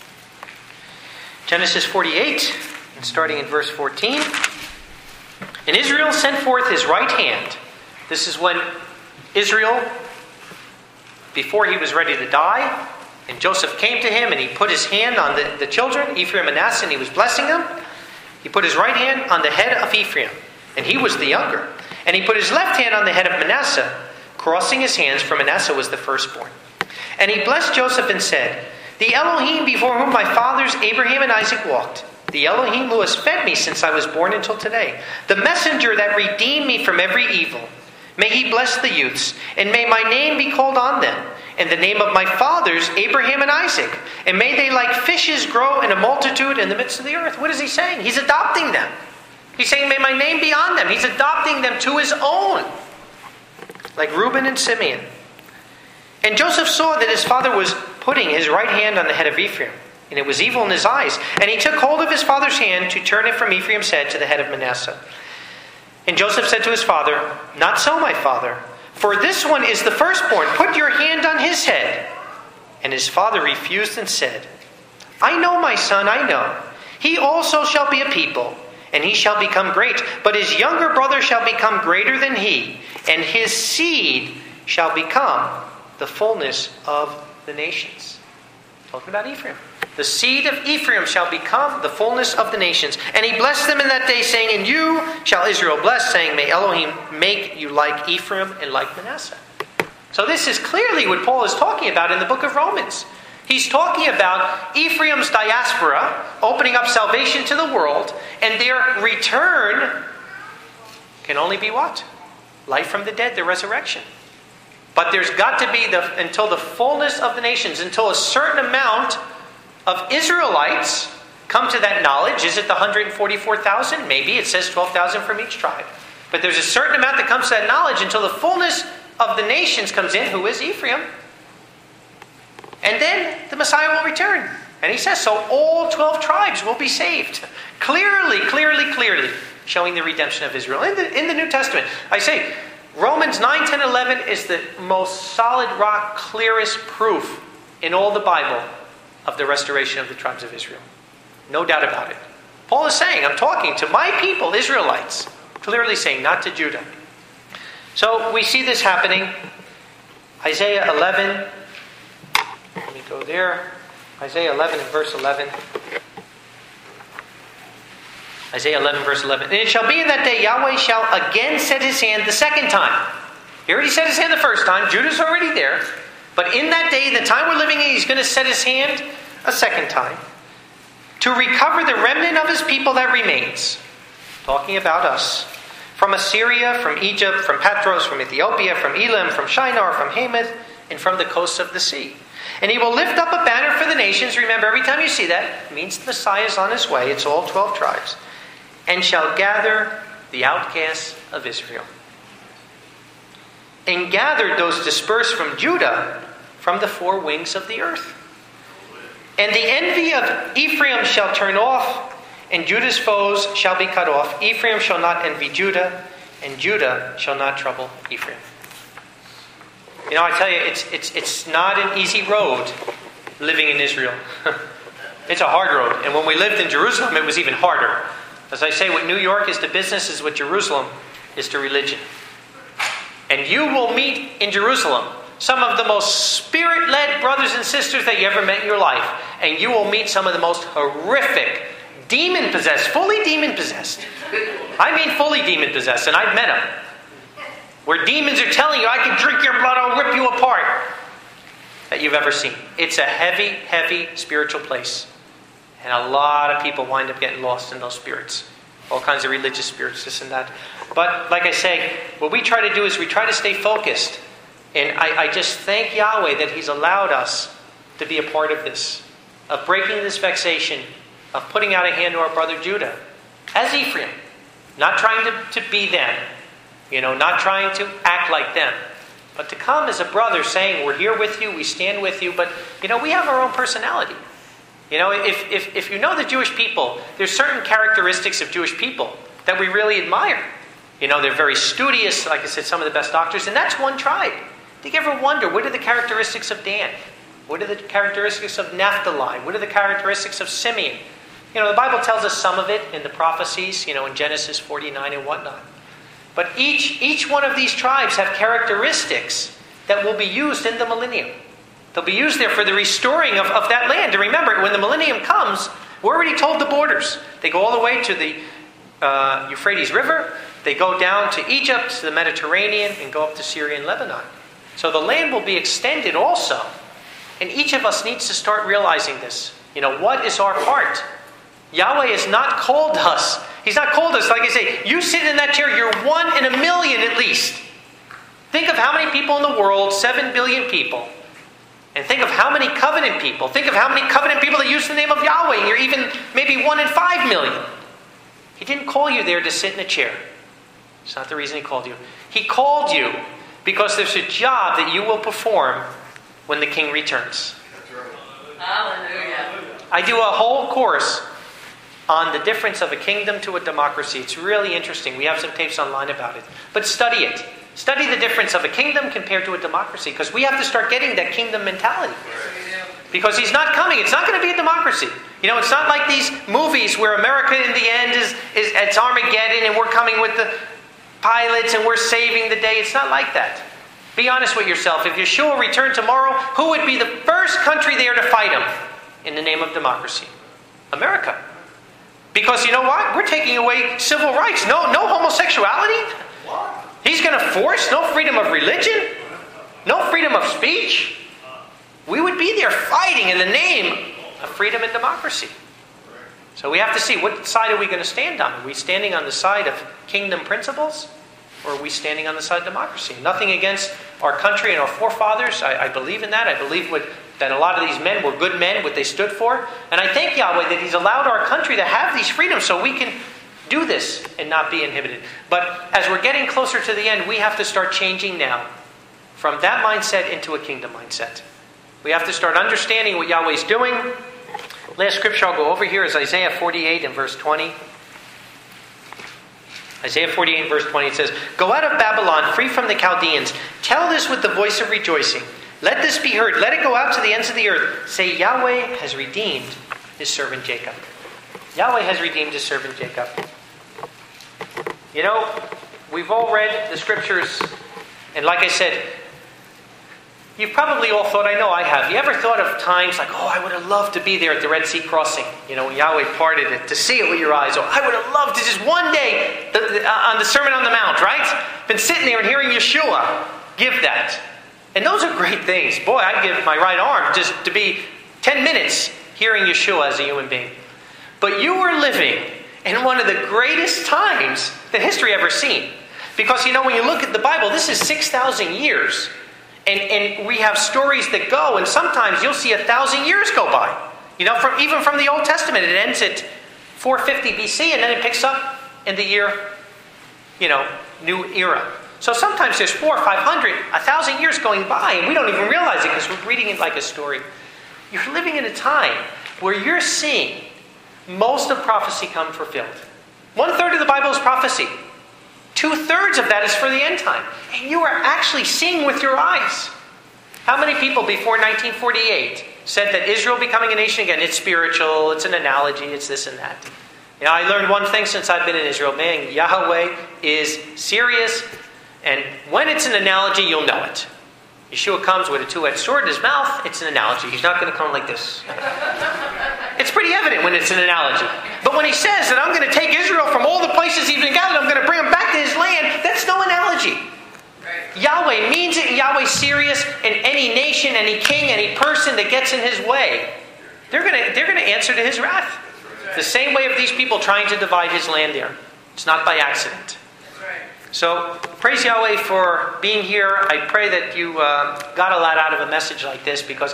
Genesis 48, and starting in verse 14. And Israel sent forth his right hand. This is when Israel, before he was ready to die, and Joseph came to him and he put his hand on the children, Ephraim and Manasseh, and he was blessing them. He put his right hand on the head of Ephraim, and he was the younger. And he put his left hand on the head of Manasseh, crossing his hands, for Manasseh was the firstborn. And he blessed Joseph and said, the Elohim before whom my fathers Abraham and Isaac walked, the Elohim who has fed me since I was born until today, the messenger that redeemed me from every evil, may he bless the youths, and may my name be called on them, and the name of my fathers Abraham and Isaac, and may they like fishes grow in a multitude in the midst of the earth. What is he saying? He's adopting them. He's saying, may my name be on them. He's adopting them to his own, like Reuben and Simeon. And Joseph saw that his father was putting his right hand on the head of Ephraim, and it was evil in his eyes. And he took hold of his father's hand to turn it from Ephraim's head to the head of Manasseh. And Joseph said to his father, not so, my father, for this one is the firstborn. Put your hand on his head. And his father refused and said, I know, my son, I know. He also shall be a people, and he shall become great. But his younger brother shall become greater than he, and his seed shall become the fullness of the nations. Talking about Ephraim. The seed of Ephraim shall become the fullness of the nations. And he blessed them in that day, saying, and you shall Israel bless, saying, may Elohim make you like Ephraim and like Manasseh. So this is clearly what Paul is talking about in the book of Romans. He's talking about Ephraim's diaspora, opening up salvation to the world, and their return can only be what? Life from the dead, the resurrection. But there's got to be, until the fullness of the nations, until a certain amount of Israelites come to that knowledge. Is it the 144,000? Maybe. It says 12,000 from each tribe. But there's a certain amount that comes to that knowledge until the fullness of the nations comes in, who is Ephraim. And then the Messiah will return. And he says, so all 12 tribes will be saved. Clearly showing the redemption of Israel. In the New Testament, I say, Romans 9, 10, 11 is the most solid rock, clearest proof in all the Bible of the restoration of the tribes of Israel. No doubt about it. Paul is saying, I'm talking to my people, Israelites. Clearly saying, not to Judah. So we see this happening. Isaiah 11. Let me go there. Isaiah 11 and verse 11. Isaiah 11 verse 11. And it shall be in that day, Yahweh shall again set his hand the second time. He already set his hand the first time. Judah's already there. But in that day, the time we're living in, he's going to set his hand a second time. To recover the remnant of his people that remains. Talking about us. From Assyria, from Egypt, from Patros, from Ethiopia, from Elam, from Shinar, from Hamath, and from the coasts of the sea. And he will lift up a banner for the nations. Remember, every time you see that, it means the Messiah is on his way. It's all 12 tribes. And shall gather the outcasts of Israel. And gathered those dispersed from Judah from the four wings of the earth. And the envy of Ephraim shall turn off, and Judah's foes shall be cut off. Ephraim shall not envy Judah, and Judah shall not trouble Ephraim. You know, I tell you, it's not an easy road living in Israel. It's a hard road. And when we lived in Jerusalem, it was even harder. As I say, what New York is to business is what Jerusalem is to religion. And you will meet in Jerusalem some of the most spirit-led brothers and sisters that you ever met in your life. And you will meet some of the most horrific, demon-possessed, fully demon-possessed. I mean fully demon-possessed, and I've met them. Where demons are telling you, I can drink your blood, I'll rip you apart. That you've ever seen. It's a heavy, heavy spiritual place. And a lot of people wind up getting lost in those spirits. All kinds of religious spirits, this and that. But like I say, what we try to do is we try to stay focused. And I just thank Yahweh that He's allowed us to be a part of this. Of breaking this vexation. Of putting out a hand to our brother Judah. As Ephraim. Not trying to be them. You know, not trying to act like them. But to come as a brother saying, we're here with you, we stand with you. But, you know, we have our own personality. You know, if you know the Jewish people, there's certain characteristics of Jewish people that we really admire. You know, they're very studious, like I said, some of the best doctors, and that's one tribe. Do you ever wonder, what are the characteristics of Dan? What are the characteristics of Naphtali? What are the characteristics of Simeon? You know, the Bible tells us some of it in the prophecies, you know, in Genesis 49 and whatnot. But each one of these tribes have characteristics that will be used in the millennium. They'll be used there for the restoring of that land. And remember, when the millennium comes, we're already told the borders. They go all the way to the Euphrates River. They go down to Egypt, to the Mediterranean, and go up to Syria and Lebanon. So the land will be extended also. And each of us needs to start realizing this. You know, what is our part? Yahweh has not called us. He's not called us, like I say, you sit in that chair, you're 1 in a million at least. Think of how many people in the world, 7 billion people. And think of how many covenant people. Think of how many covenant people that use the name of Yahweh. And you're even maybe 1 in 5 million. He didn't call you there to sit in a chair. It's not the reason He called you. He called you because there's a job that you will perform when the King returns. Hallelujah. I do a whole course on the difference of a kingdom to a democracy. It's really interesting. We have some tapes online about it. But study it. Study the difference of a kingdom compared to a democracy. Because we have to start getting that kingdom mentality. Because He's not coming. It's not going to be a democracy. You know, it's not like these movies where America in the end is it's Armageddon and we're coming with the pilots and we're saving the day. It's not like that. Be honest with yourself. If Yeshua returned tomorrow, who would be the first country there to fight Him in the name of democracy? America. Because you know what? We're taking away civil rights. No homosexuality. He's going to force no freedom of religion. No freedom of speech. We would be there fighting in the name of freedom and democracy. So we have to see, what side are we going to stand on? Are we standing on the side of kingdom principles? Or are we standing on the side of democracy? Nothing against our country and our forefathers. I believe in that. I believe that a lot of these men were good men, what they stood for. And I thank Yahweh that He's allowed our country to have these freedoms so we can do this and not be inhibited. But as we're getting closer to the end, we have to start changing now. from that mindset into a kingdom mindset. We have to start understanding what Yahweh's doing. Last scripture I'll go over here is Isaiah 48 and verse 20. Isaiah 48 and verse 20, it says, "Go out of Babylon, free from the Chaldeans. Tell this with the voice of rejoicing. Let this be heard. Let it go out to the ends of the earth. Say, Yahweh has redeemed his servant Jacob." Yahweh has redeemed his servant Jacob. You know, we've all read the scriptures, and like I said, you've probably all thought, I know I have. You ever thought of times like, oh, I would have loved to be there at the Red Sea crossing, when Yahweh parted it, to see it with your eyes. Or I would have loved to just one day on the Sermon on the Mount, right? Been sitting there and hearing Yeshua give that. And those are great things. Boy, I'd give my right arm just to be 10 minutes hearing Yeshua as a human being. But you were living in one of the greatest times that history ever seen. Because, when you look at the Bible, this is 6,000 years. And we have stories that go, and sometimes you'll see 1,000 years go by. Even from the Old Testament, it ends at 450 BC, and then it picks up in the year, new era. So sometimes there's 400, 500, 1,000 years going by, and we don't even realize it because we're reading it like a story. You're living in a time where you're seeing most of prophecy come fulfilled. 1/3 of the Bible is prophecy. 2/3 of that is for the end time. And you are actually seeing with your eyes. How many people before 1948 said that Israel becoming a nation again, it's spiritual, it's an analogy, it's this and that. I learned one thing since I've been in Israel. Man, Yahweh is serious. And when it's an analogy, you'll know it. Yeshua comes with a two-edged sword in his mouth. It's an analogy. He's not going to come like this. It's pretty evident when it's an analogy. But when he says that I'm going to take Israel from all the places he's been gathered, I'm going to bring them back to his land, that's no analogy. Right. Yahweh means it, and Yahweh's serious, and any nation, any king, any person that gets in his way, they're going to answer to his wrath. The same way of these people trying to divide his land there. It's not by accident. So, praise Yahweh for being here. I pray that you got a lot out of a message like this, because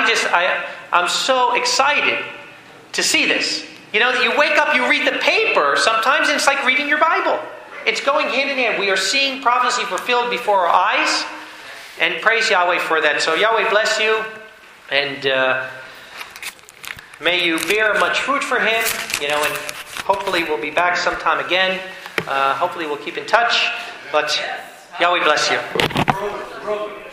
I'm so excited to see this. That you wake up, you read the paper sometimes, and it's like reading your Bible. It's going hand in hand. We are seeing prophecy fulfilled before our eyes, and praise Yahweh for that. So Yahweh bless you, and may you bear much fruit for Him, and hopefully we'll be back sometime again. Hopefully we'll keep in touch, but Yahweh bless you.